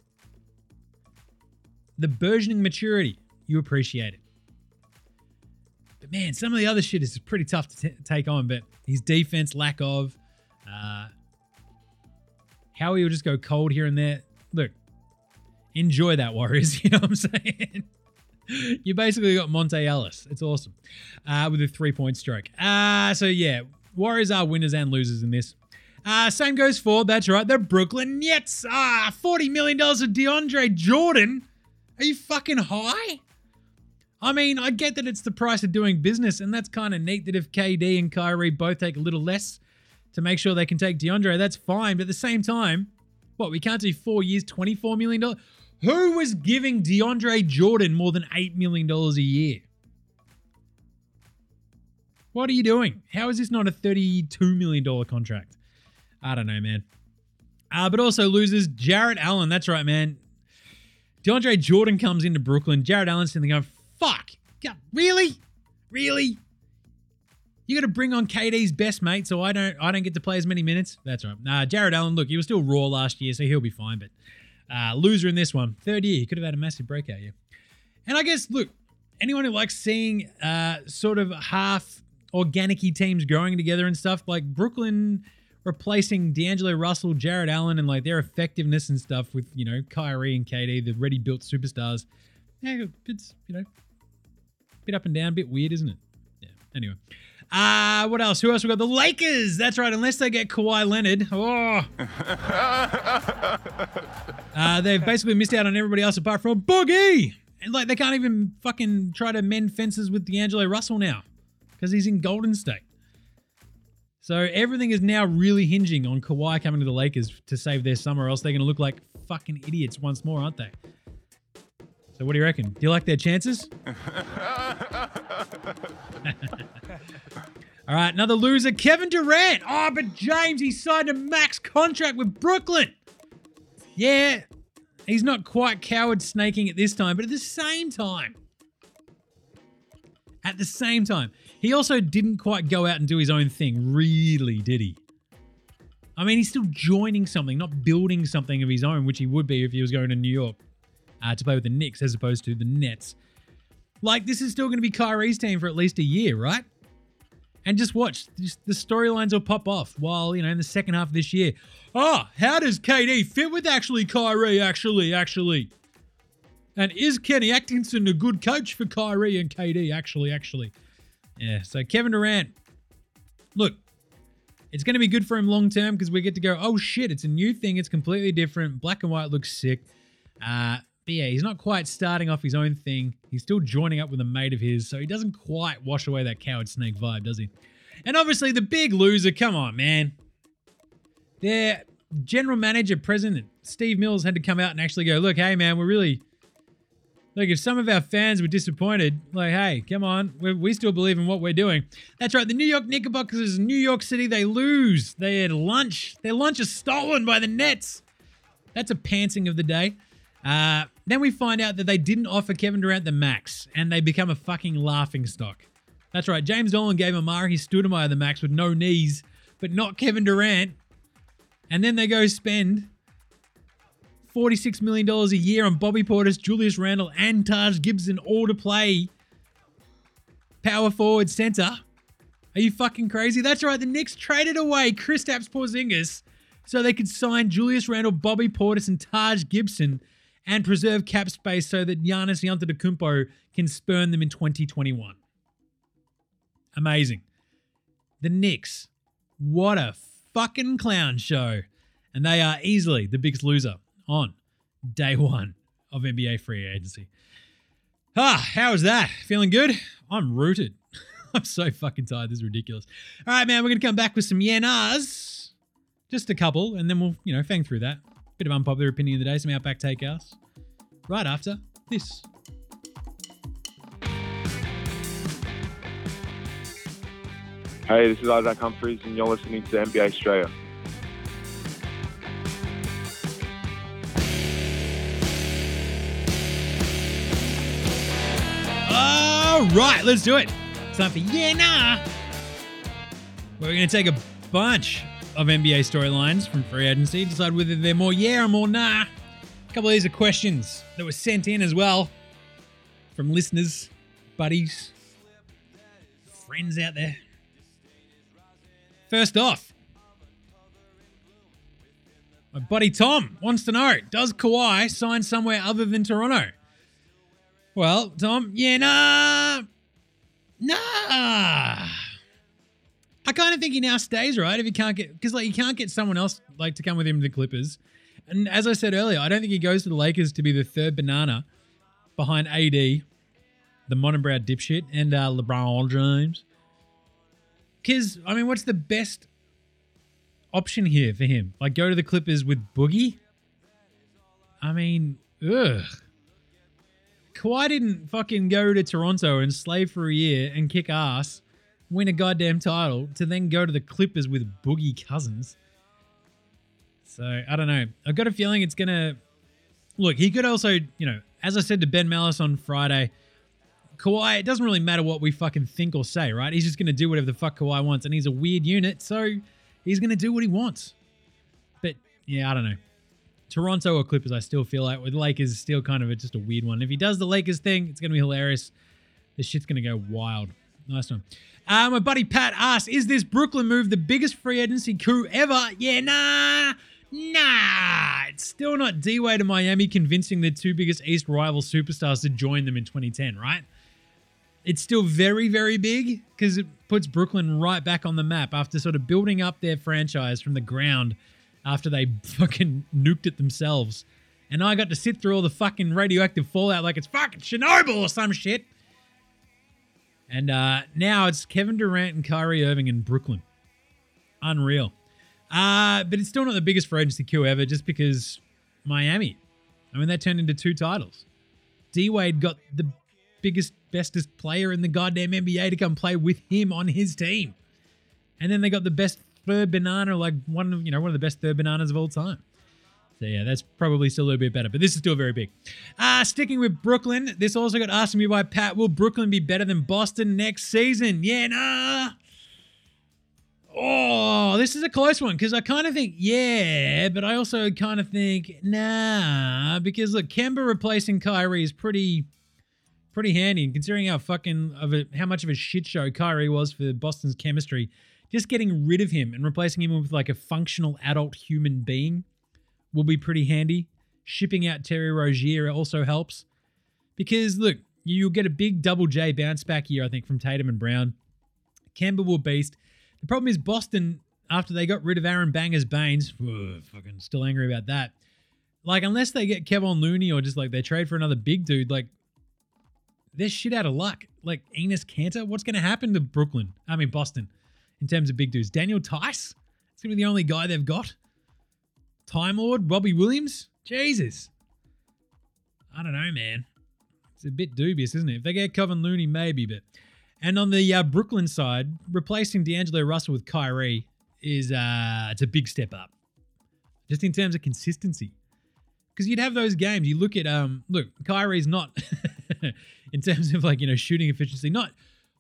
The burgeoning maturity, you appreciate it. But man, some of the other shit is pretty tough to t- take on. But his defense, lack of, uh, how he will just go cold here and there. Look, enjoy that, Warriors. You know what I'm saying? You basically got Monte Ellis. It's awesome. Uh, with a three-point stroke. Uh, so yeah, Warriors are winners and losers in this. Uh, same goes for, that's right, the Brooklyn Nets. Ah, forty million dollars of DeAndre Jordan. Are you fucking high? I mean, I get that it's the price of doing business, and that's kind of neat that if K D and Kyrie both take a little less to make sure they can take DeAndre, that's fine. But at the same time, what, we can't do four years, twenty-four million dollars? Who was giving DeAndre Jordan more than eight million dollars a year? What are you doing? How is this not a thirty-two million dollars contract? I don't know, man. Uh, but also losers, Jarrett Allen. That's right, man. DeAndre Jordan comes into Brooklyn. Jarrett Allen's sitting there going, fuck. God, really? Really? You got to bring on K D's best mate, so I don't I don't get to play as many minutes? That's right. Nah, Jarrett Allen, look, he was still raw last year, so he'll be fine. But uh, loser in this one. Third year, he could have had a massive breakout year. And I guess, look, anyone who likes seeing uh, sort of half organic-y teams growing together and stuff, like Brooklyn replacing D'Angelo Russell, Jarrett Allen, and like their effectiveness and stuff with, you know, Kyrie and K D, the ready-built superstars. Yeah, it's, you know, a bit up and down, a bit weird, isn't it? Yeah, anyway. Uh, what else? Who else we got? The Lakers. That's right, unless they get Kawhi Leonard. Oh. uh, they've basically missed out on everybody else apart from Boogie. And like, they can't even fucking try to mend fences with D'Angelo Russell now because he's in Golden State. So everything is now really hinging on Kawhi coming to the Lakers to save their summer, or else they're going to look like fucking idiots once more, aren't they? So what do you reckon? Do you like their chances? All right, another loser, Kevin Durant. Oh, but James, he signed a max contract with Brooklyn. Yeah, he's not quite coward snaking at this time, but at the same time, at the same time, he also didn't quite go out and do his own thing, really, did he? I mean, he's still joining something, not building something of his own, which he would be if he was going to New York uh, to play with the Knicks as opposed to the Nets. Like, this is still going to be Kyrie's team for at least a year, right? And just watch, just the storylines will pop off while, you know, in the second half of this year. Oh, how does K D fit with actually Kyrie, actually, actually? And is Kenny Atkinson a good coach for Kyrie and K D, actually, actually? Yeah, so Kevin Durant, look, it's going to be good for him long term because we get to go, oh shit, it's a new thing, it's completely different, black and white looks sick. Uh, but yeah, he's not quite starting off his own thing. He's still joining up with a mate of his, so he doesn't quite wash away that coward snake vibe, does he? And obviously the big loser, come on, man. Their general manager, president, Steve Mills, had to come out and actually go, look, hey man, we're really... Look, if some of our fans were disappointed, like, hey, come on, we we still believe in what we're doing. That's right, the New York Knickerbockers, New York City, they lose. They had lunch. Their lunch is stolen by the Nets. That's a pantsing of the day. Uh, then we find out that they didn't offer Kevin Durant the max, and they become a fucking laughingstock. That's right. James Dolan gave Amari Stoudemire the max with no knees, but not Kevin Durant. And then they go spend forty-six million dollars a year on Bobby Portis, Julius Randle, and Taj Gibson, all to play power forward center. Are you fucking crazy? That's right. The Knicks traded away Kristaps Porzingis so they could sign Julius Randle, Bobby Portis, and Taj Gibson and preserve cap space so that Giannis Antetokounmpo can spurn them in twenty twenty-one. Amazing. The Knicks. What a fucking clown show. And they are easily the biggest loser on day one of N B A free agency. Ah, how is that? Feeling good? I'm rooted. I'm so fucking tired. This is ridiculous. All right, man, we're going to come back with some Yenas. Just a couple, and then we'll, you know, fang through that. Bit of unpopular opinion of the day, some Outback Takeouts. Right after this. Hey, this is Isaac Humphries, and you're listening to N B A Australia. All right, let's do it. It's time for Yeah Nah. We're going to take a bunch of N B A storylines from free agency, decide whether they're more yeah or more nah. A couple of these are questions that were sent in as well from listeners, buddies, friends out there. First off, my buddy Tom wants to know, does Kawhi sign somewhere other than Toronto? Well, Tom, yeah, nah. Nah. I kind of think he now stays, right? If he can't get, because like you can't get someone else like to come with him to the Clippers. And as I said earlier, I don't think he goes to the Lakers to be the third banana behind A D, the monobrow dipshit, and uh, LeBron James. Because, I mean, what's the best option here for him? Like, go to the Clippers with Boogie? I mean, ugh. Kawhi didn't fucking go to Toronto and slave for a year and kick ass, win a goddamn title, to then go to the Clippers with Boogie Cousins. So, I don't know. I've got a feeling it's going to... Look, he could also, you know, as I said to Ben Malice on Friday, Kawhi, it doesn't really matter what we fucking think or say, right? He's just going to do whatever the fuck Kawhi wants, and he's a weird unit, so he's going to do what he wants. But, yeah, I don't know. Toronto or Clippers, I still feel like with Lakers is still kind of a, just a weird one. If he does the Lakers thing, it's going to be hilarious. This shit's going to go wild. Nice one. Uh, my buddy Pat asked, is this Brooklyn move the biggest free agency coup ever? Yeah, nah. Nah. It's still not D-Wade and Miami convincing the two biggest East rival superstars to join them in twenty ten, right? It's still very, very big because it puts Brooklyn right back on the map after sort of building up their franchise from the ground after they fucking nuked it themselves. And I got to sit through all the fucking radioactive fallout like it's fucking Chernobyl or some shit. And uh, now it's Kevin Durant and Kyrie Irving in Brooklyn. Unreal. Uh, but it's still not the biggest free agency coup ever just because Miami. I mean, that turned into two titles. D-Wade got the biggest, bestest player in the goddamn N B A to come play with him on his team. And then they got the best third banana, like one of, you know, one of the best third bananas of all time. So yeah, that's probably still a little bit better, but this is still very big. Uh, sticking with Brooklyn, this also got asked to me by Pat, will Brooklyn be better than Boston next season? Yeah, nah. Oh, this is a close one because I kind of think, yeah, but I also kind of think, nah, because look, Kemba replacing Kyrie is pretty... pretty handy, and considering how fucking of a how much of a shit show Kyrie was for Boston's chemistry, just getting rid of him and replacing him with like a functional adult human being will be pretty handy. Shipping out Terry Rozier also helps because look, you'll get a big double J bounce back year, I think, from Tatum and Brown. Kemba will beast. The problem is Boston, after they got rid of Aaron Bangers Baines, ugh, fucking still angry about that. Like, unless they get Kevon Looney or just like they trade for another big dude, like, they're shit out of luck. Like Enes Kanter, what's going to happen to Brooklyn? I mean, Boston, in terms of big dudes. Daniel Tice, it's going to be the only guy they've got. Time Lord, Robbie Williams, Jesus. I don't know, man. It's a bit dubious, isn't it? If they get Kevon Looney, maybe, but. And on the uh, Brooklyn side, replacing D'Angelo Russell with Kyrie is uh, it's a big step up, just in terms of consistency. Because you'd have those games. You look at um, look, Kyrie's not in terms of like you know shooting efficiency, not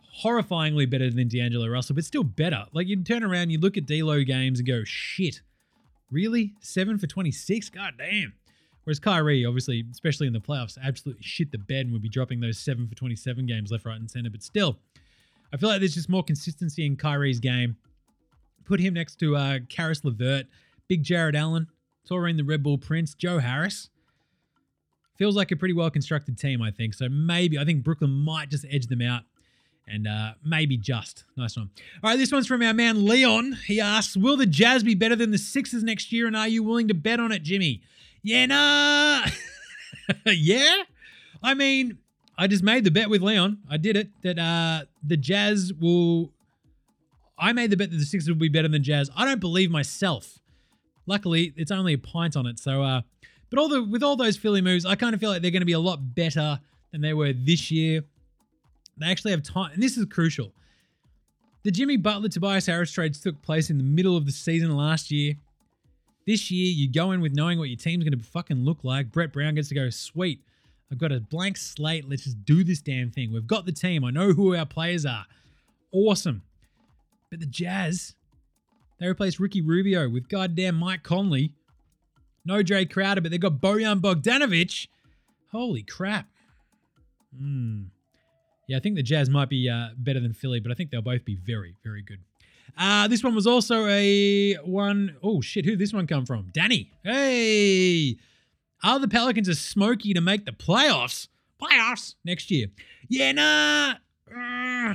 horrifyingly better than D'Angelo Russell, but still better. Like, you turn around, you look at D'Lo games and go, shit, really? seven for twenty-six? God damn. Whereas Kyrie, obviously, especially in the playoffs, absolutely shit the bed and would be dropping those seven for twenty-seven games left, right, and center. But still, I feel like there's just more consistency in Kyrie's game. Put him next to uh, Karis LeVert, Big Jared Allen, Taurine the Red Bull Prince, Joe Harris. Feels like a pretty well-constructed team, I think. So maybe, I think Brooklyn might just edge them out. And uh, maybe just. Nice one. All right, this one's from our man Leon. He asks, will the Jazz be better than the Sixers next year, and are you willing to bet on it, Jimmy? Yeah, nah. Yeah? I mean, I just made the bet with Leon. I did it. That uh, the Jazz will... I made the bet that the Sixers will be better than Jazz. I don't believe myself. Luckily, it's only a pint on it. So, uh, but all the with all those Philly moves, I kind of feel like they're going to be a lot better than they were this year. They actually have time, and this is crucial. The Jimmy Butler Tobias Harris trades took place in the middle of the season last year. This year, you go in with knowing what your team's going to fucking look like. Brett Brown gets to go, sweet, I've got a blank slate. Let's just do this damn thing. We've got the team. I know who our players are. Awesome. But the Jazz, they replaced Ricky Rubio with goddamn Mike Conley. No Jay Crowder, but they got Bojan Bogdanovic. Holy crap. Hmm. Yeah, I think the Jazz might be uh, better than Philly, but I think they'll both be very, very good. Uh, this one was also a one... Oh, shit, who did this one come from? Danny. Hey! Are the Pelicans a smoky to make the playoffs? Playoffs? Next year. Yeah, nah. Uh,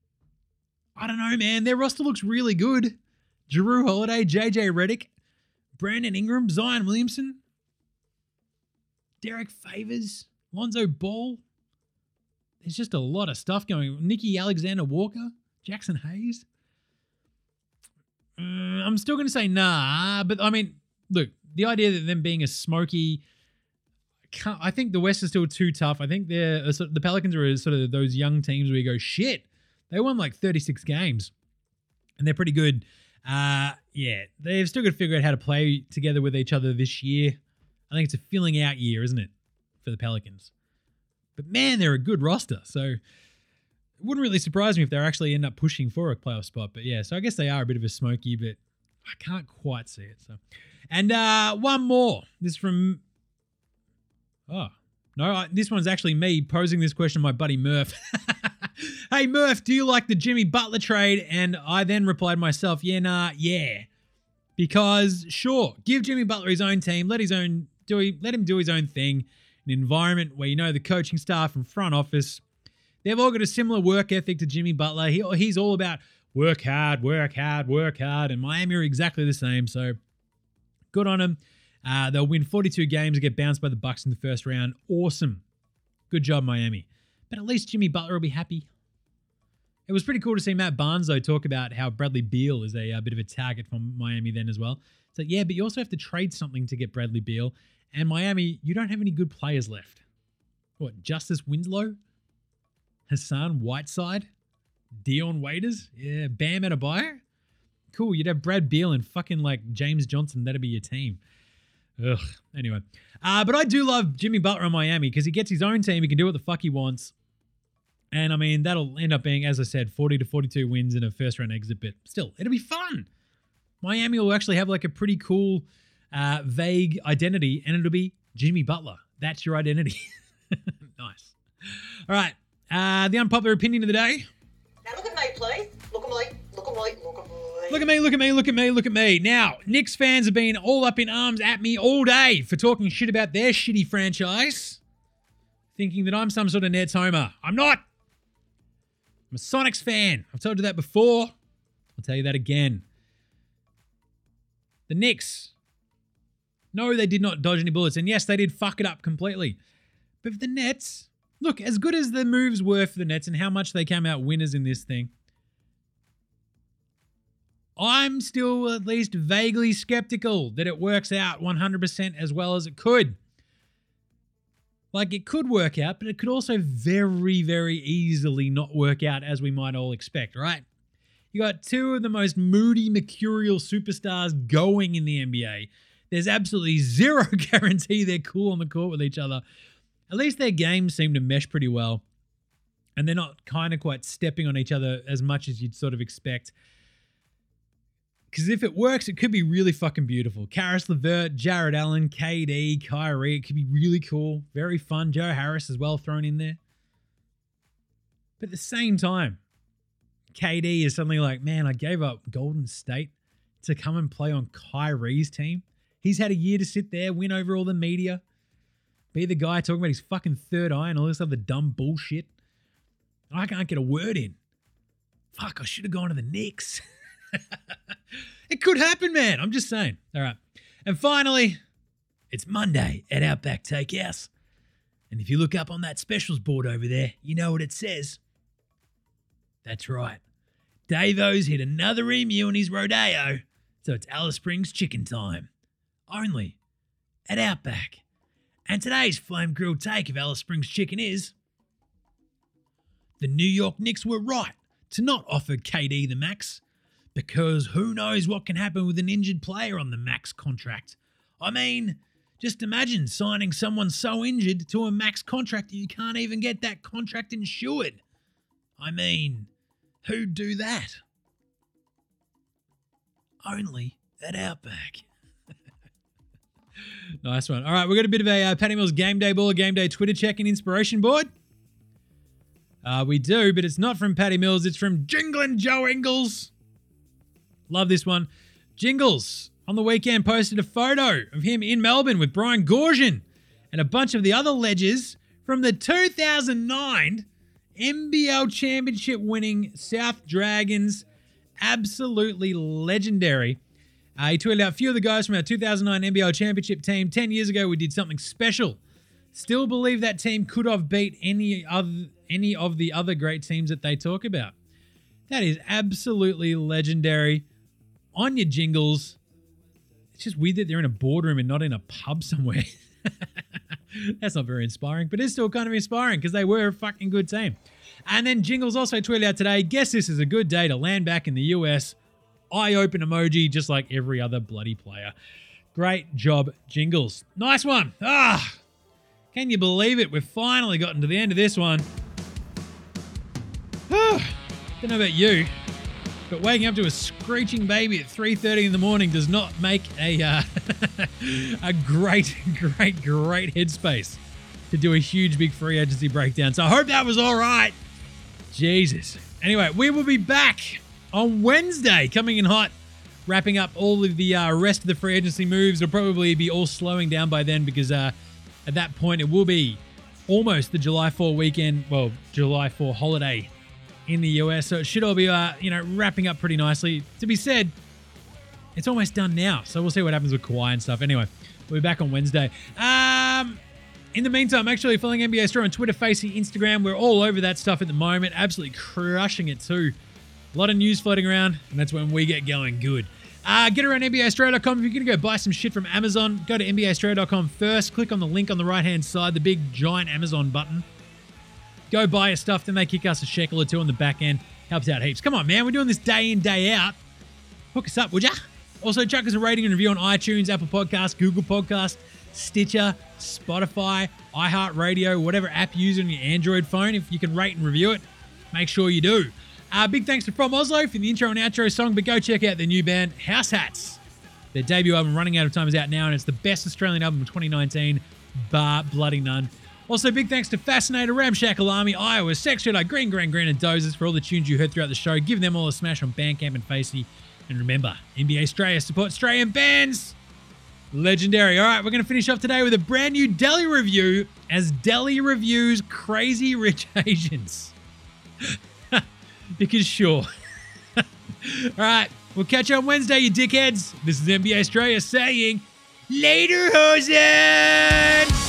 I don't know, man. Their roster looks really good. Jrue Holiday, J J Redick, Brandon Ingram, Zion Williamson, Derek Favors, Lonzo Ball. There's just a lot of stuff going on. Nicky Alexander Walker, Jackson Hayes. Uh, I'm still going to say nah, but I mean, look, the idea that them being a smoky, can't, I think the West is still too tough. I think they're the Pelicans are sort of those young teams where you go, shit, they won like thirty-six games, and they're pretty good. Uh, yeah, they've still got to figure out how to play together with each other this year. I think it's a filling out year, isn't it, for the Pelicans? But man, they're a good roster. So it wouldn't really surprise me if they actually end up pushing for a playoff spot. But yeah, so I guess they are a bit of a smoky, but I can't quite see it. So, and uh, one more. This is from... Oh, no, I, this one's actually me posing this question to my buddy Murph. Hey, Murph, do you like the Jimmy Butler trade? And I then replied myself, yeah, nah, yeah. Because, sure, give Jimmy Butler his own team. Let his own do he, let him do his own thing. An environment where, you know, the coaching staff and front office, they've all got a similar work ethic to Jimmy Butler. He, he's all about work hard, work hard, work hard. And Miami are exactly the same. So good on them. Uh, they'll win forty-two games and get bounced by the Bucks in the first round. Awesome. Good job, Miami. But at least Jimmy Butler will be happy. It was pretty cool to see Matt Barnes, though, talk about how Bradley Beal is a, a bit of a target from Miami then as well. So, yeah, but you also have to trade something to get Bradley Beal. And Miami, you don't have any good players left. What, Justice Winslow? Hassan Whiteside? Dion Waiters? Yeah, Bam Adebayo? Cool, you'd have Brad Beal and fucking, like, James Johnson. That'd be your team. Ugh. Anyway. Uh, but I do love Jimmy Butler in Miami because he gets his own team. He can do what the fuck he wants. And, I mean, that'll end up being, as I said, forty to forty-two wins in a first-round exit. But still, it'll be fun. Miami will actually have, like, a pretty cool... Uh, vague identity, and it'll be Jimmy Butler. That's your identity. Nice. All right. Uh, the unpopular opinion of the day. Now look at me, please. Look at me. Look at me. Look at me. Look at me, look at me, look at me, look at me. Now, Knicks fans have been all up in arms at me all day for talking shit about their shitty franchise, thinking that I'm some sort of Nets homer. I'm not. I'm a Sonics fan. I've told you that before. I'll tell you that again. The Knicks... No, they did not dodge any bullets. And yes, they did fuck it up completely. But for the Nets, look, as good as the moves were for the Nets and how much they came out winners in this thing, I'm still at least vaguely skeptical that it works out one hundred percent as well as it could. Like, it could work out, but it could also very, very easily not work out as we might all expect, right? You got two of the most moody, mercurial superstars going in the N B A. There's absolutely zero guarantee they're cool on the court with each other. At least their games seem to mesh pretty well. and they're not kind of quite stepping on each other as much as you'd sort of expect. Because if it works, it could be really fucking beautiful. Karis LeVert, Jared Allen, K D, Kyrie. It could be really cool. Very fun. Joe Harris as well thrown in there. But at the same time, K D is suddenly like, man, I gave up Golden State to come and play on Kyrie's team. He's had a year to sit there, win over all the media, be the guy talking about his fucking third eye and all this other dumb bullshit. I can't get a word in. Fuck, I should have gone to the Knicks. It could happen, man. I'm just saying. All right. And finally, it's Monday at Outback Takehouse. And if you look up on that specials board over there, you know what it says. That's right. Davo's hit another emu in his rodeo, so it's Alice Springs chicken time. Only at Outback. And today's flame grilled take of Alice Springs chicken is: the New York Knicks were right to not offer K D the max, because who knows what can happen with an injured player on the max contract. I mean, just imagine signing someone so injured to a max contract that you can't even get that contract insured. I mean, who'd do that? Only at Outback. Nice one. All right, we've got a bit of a uh, Patty Mills Game Day Baller Game Day Twitter check-in inspiration board. Uh, we do, but it's not from Patty Mills. It's from Jinglin' Joe Ingles. Love this one. Jingles on the weekend posted a photo of him in Melbourne with Brian Goorjian and a bunch of the other legends from the two thousand nine N B L championship winning South Dragons. Absolutely legendary. Uh, he tweeted out, a few of the guys from our two thousand nine N B L championship team. ten years ago, we did something special. Still believe that team could have beat any other, any of the other great teams that they talk about. That is absolutely legendary. On your Jingles. It's just weird that they're in a boardroom and not in a pub somewhere. That's not very inspiring, but it's still kind of inspiring because they were a fucking good team. And then Jingles also tweeted out today, guess this is a good day to land back in the U S. Eye open emoji, just like every other bloody player. Great job, Jingles. Nice one. Ah, can you believe it? We've finally gotten to the end of this one. Don't know about you, but waking up to a screeching baby at three thirty in the morning does not make a uh, a great, great, great headspace to do a huge, big free agency breakdown. So I hope that was all right. Jesus. Anyway, we will be back on Wednesday, coming in hot, wrapping up all of the uh, rest of the free agency moves. It'll probably be all slowing down by then because uh, at that point it will be almost the July fourth weekend, well, July fourth holiday in the U S, so it should all be, uh, you know, wrapping up pretty nicely. To be said, it's almost done now, so we'll see what happens with Kawhi and stuff. Anyway, we'll be back on Wednesday. Um, in the meantime, actually following N B A Story on Twitter, Facey, Instagram. We're all over that stuff at the moment, absolutely crushing it too. A lot of news floating around, and that's when we get going good. Uh, get around N B A Australia dot com. If you're going to go buy some shit from Amazon, go to N B A Australia dot com first. Click on the link on the right-hand side, the big giant Amazon button. Go buy your stuff, then they kick us a shekel or two on the back end. Helps out heaps. Come on, man. We're doing this day in, day out. Hook us up, would ya? Also, chuck us a rating and review on iTunes, Apple Podcasts, Google Podcasts, Stitcher, Spotify, iHeartRadio, whatever app you use on your Android phone. If you can rate and review it, make sure you do. Uh, big thanks to From Oslo for the intro and outro song, but go check out their new band, House Hats. Their debut album, Running Out of Time, is out now, and it's the best Australian album of twenty nineteen, bar bloody none. Also, big thanks to Fascinator, Ramshackle Army, Iowa, Sex Jedi, Green, Green, Green, and Dozers for all the tunes you heard throughout the show. Give them all a smash on Bandcamp and Facey. And remember, N B A Australia support Australian bands. Legendary. All right, we're going to finish off today with a brand new Delhi review as Delhi reviews Crazy Rich Asians. Because sure. All right, we'll catch you on Wednesday, you dickheads. This is N B A Australia saying, later, Hosen!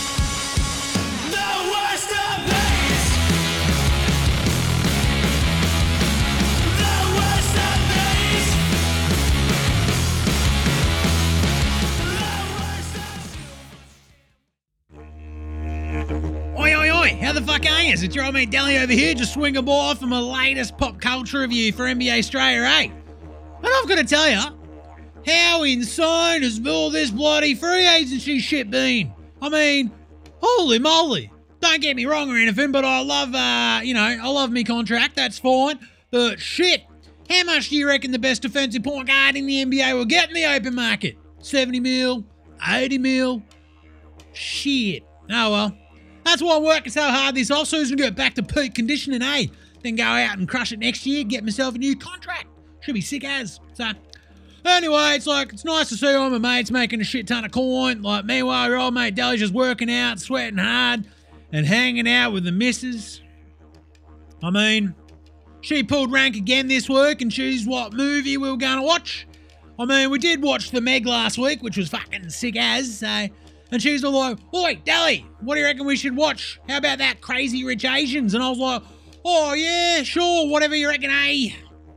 How the fuck are you? It's your old mate Delhi over here, just swinging a ball off for my latest pop culture review for N B A Australia, eh? And I've got to tell you, how insane has all this bloody free agency shit been? I mean, holy moly, don't get me wrong or anything, but I love, uh, you know, I love me contract. That's fine. But shit, how much do you reckon the best defensive point guard in the N B A will get in the open market? seventy mil? eighty mil? Shit. Oh well. That's why I'm working so hard this offseason to get back to peak conditioning, eh? Then go out and crush it next year, get myself a new contract. Should be sick as. So, anyway, it's like, it's nice to see all my mates making a shit ton of coin. Like, meanwhile, your old mate Delly's just working out, sweating hard, and hanging out with the missus. I mean, she pulled rank again this week and choose what movie we were going to watch. I mean, we did watch The Meg last week, which was fucking sick as, so... And she's all like, oi, Delly, what do you reckon we should watch? How about that Crazy Rich Asians? And I was like, oh, yeah, sure, whatever you reckon, eh?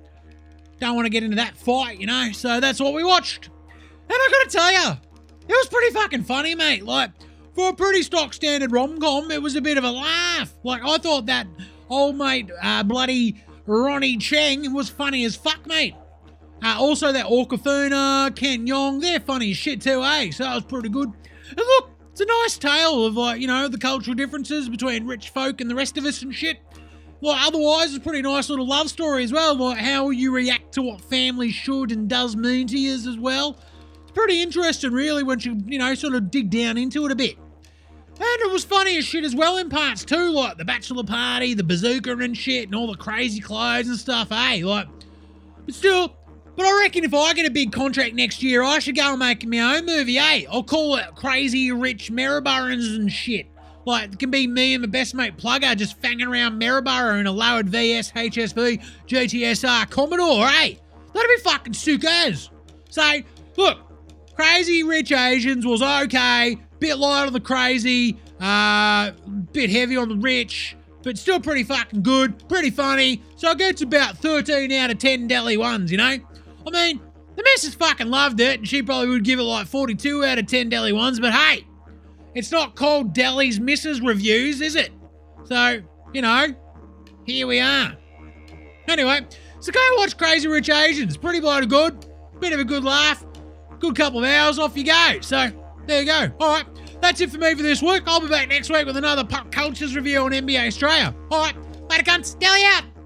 Don't want to get into that fight, you know? So that's what we watched. And I got to tell you, it was pretty fucking funny, mate. Like, for a pretty stock standard rom-com, it was a bit of a laugh. Like, I thought that old mate, uh, bloody Ronnie Cheng was funny as fuck, mate. Uh, also, that Awkwafina, Ken Yong, they're funny as shit too, eh? So that was pretty good. And look, it's a nice tale of, like, you know, the cultural differences between rich folk and the rest of us and shit. Well, otherwise, it's a pretty nice little love story as well, like how you react to what family should and does mean to you as well. It's pretty interesting, really, once you, you know, sort of dig down into it a bit. And it was funny as shit as well in parts too, like the bachelor party, the bazooka and shit, and all the crazy clothes and stuff, eh? Like, but still... But I reckon if I get a big contract next year, I should go and make my own movie, eh? I'll call it Crazy Rich Maryborougans and shit. Like, it can be me and my best mate Plugger just fanging around Maryborough in a lowered V S H S V G T S R Commodore, eh? That'd be fucking sick as. So, look, Crazy Rich Asians was okay, bit light on the crazy, uh, bit heavy on the rich, but still pretty fucking good, pretty funny. So I get to about thirteen out of ten Delly ones, you know? I mean, the missus fucking loved it, and she probably would give it like forty-two out of ten Delly ones, but hey, it's not called Delly's Missus Reviews, is it? So, you know, here we are. Anyway, so go watch Crazy Rich Asians. Pretty bloody good. Bit of a good laugh. Good couple of hours, off you go. So, there you go. All right, that's it for me for this week. I'll be back next week with another Pop Cultures review on N B A Australia. All right, later cunts. Delly out.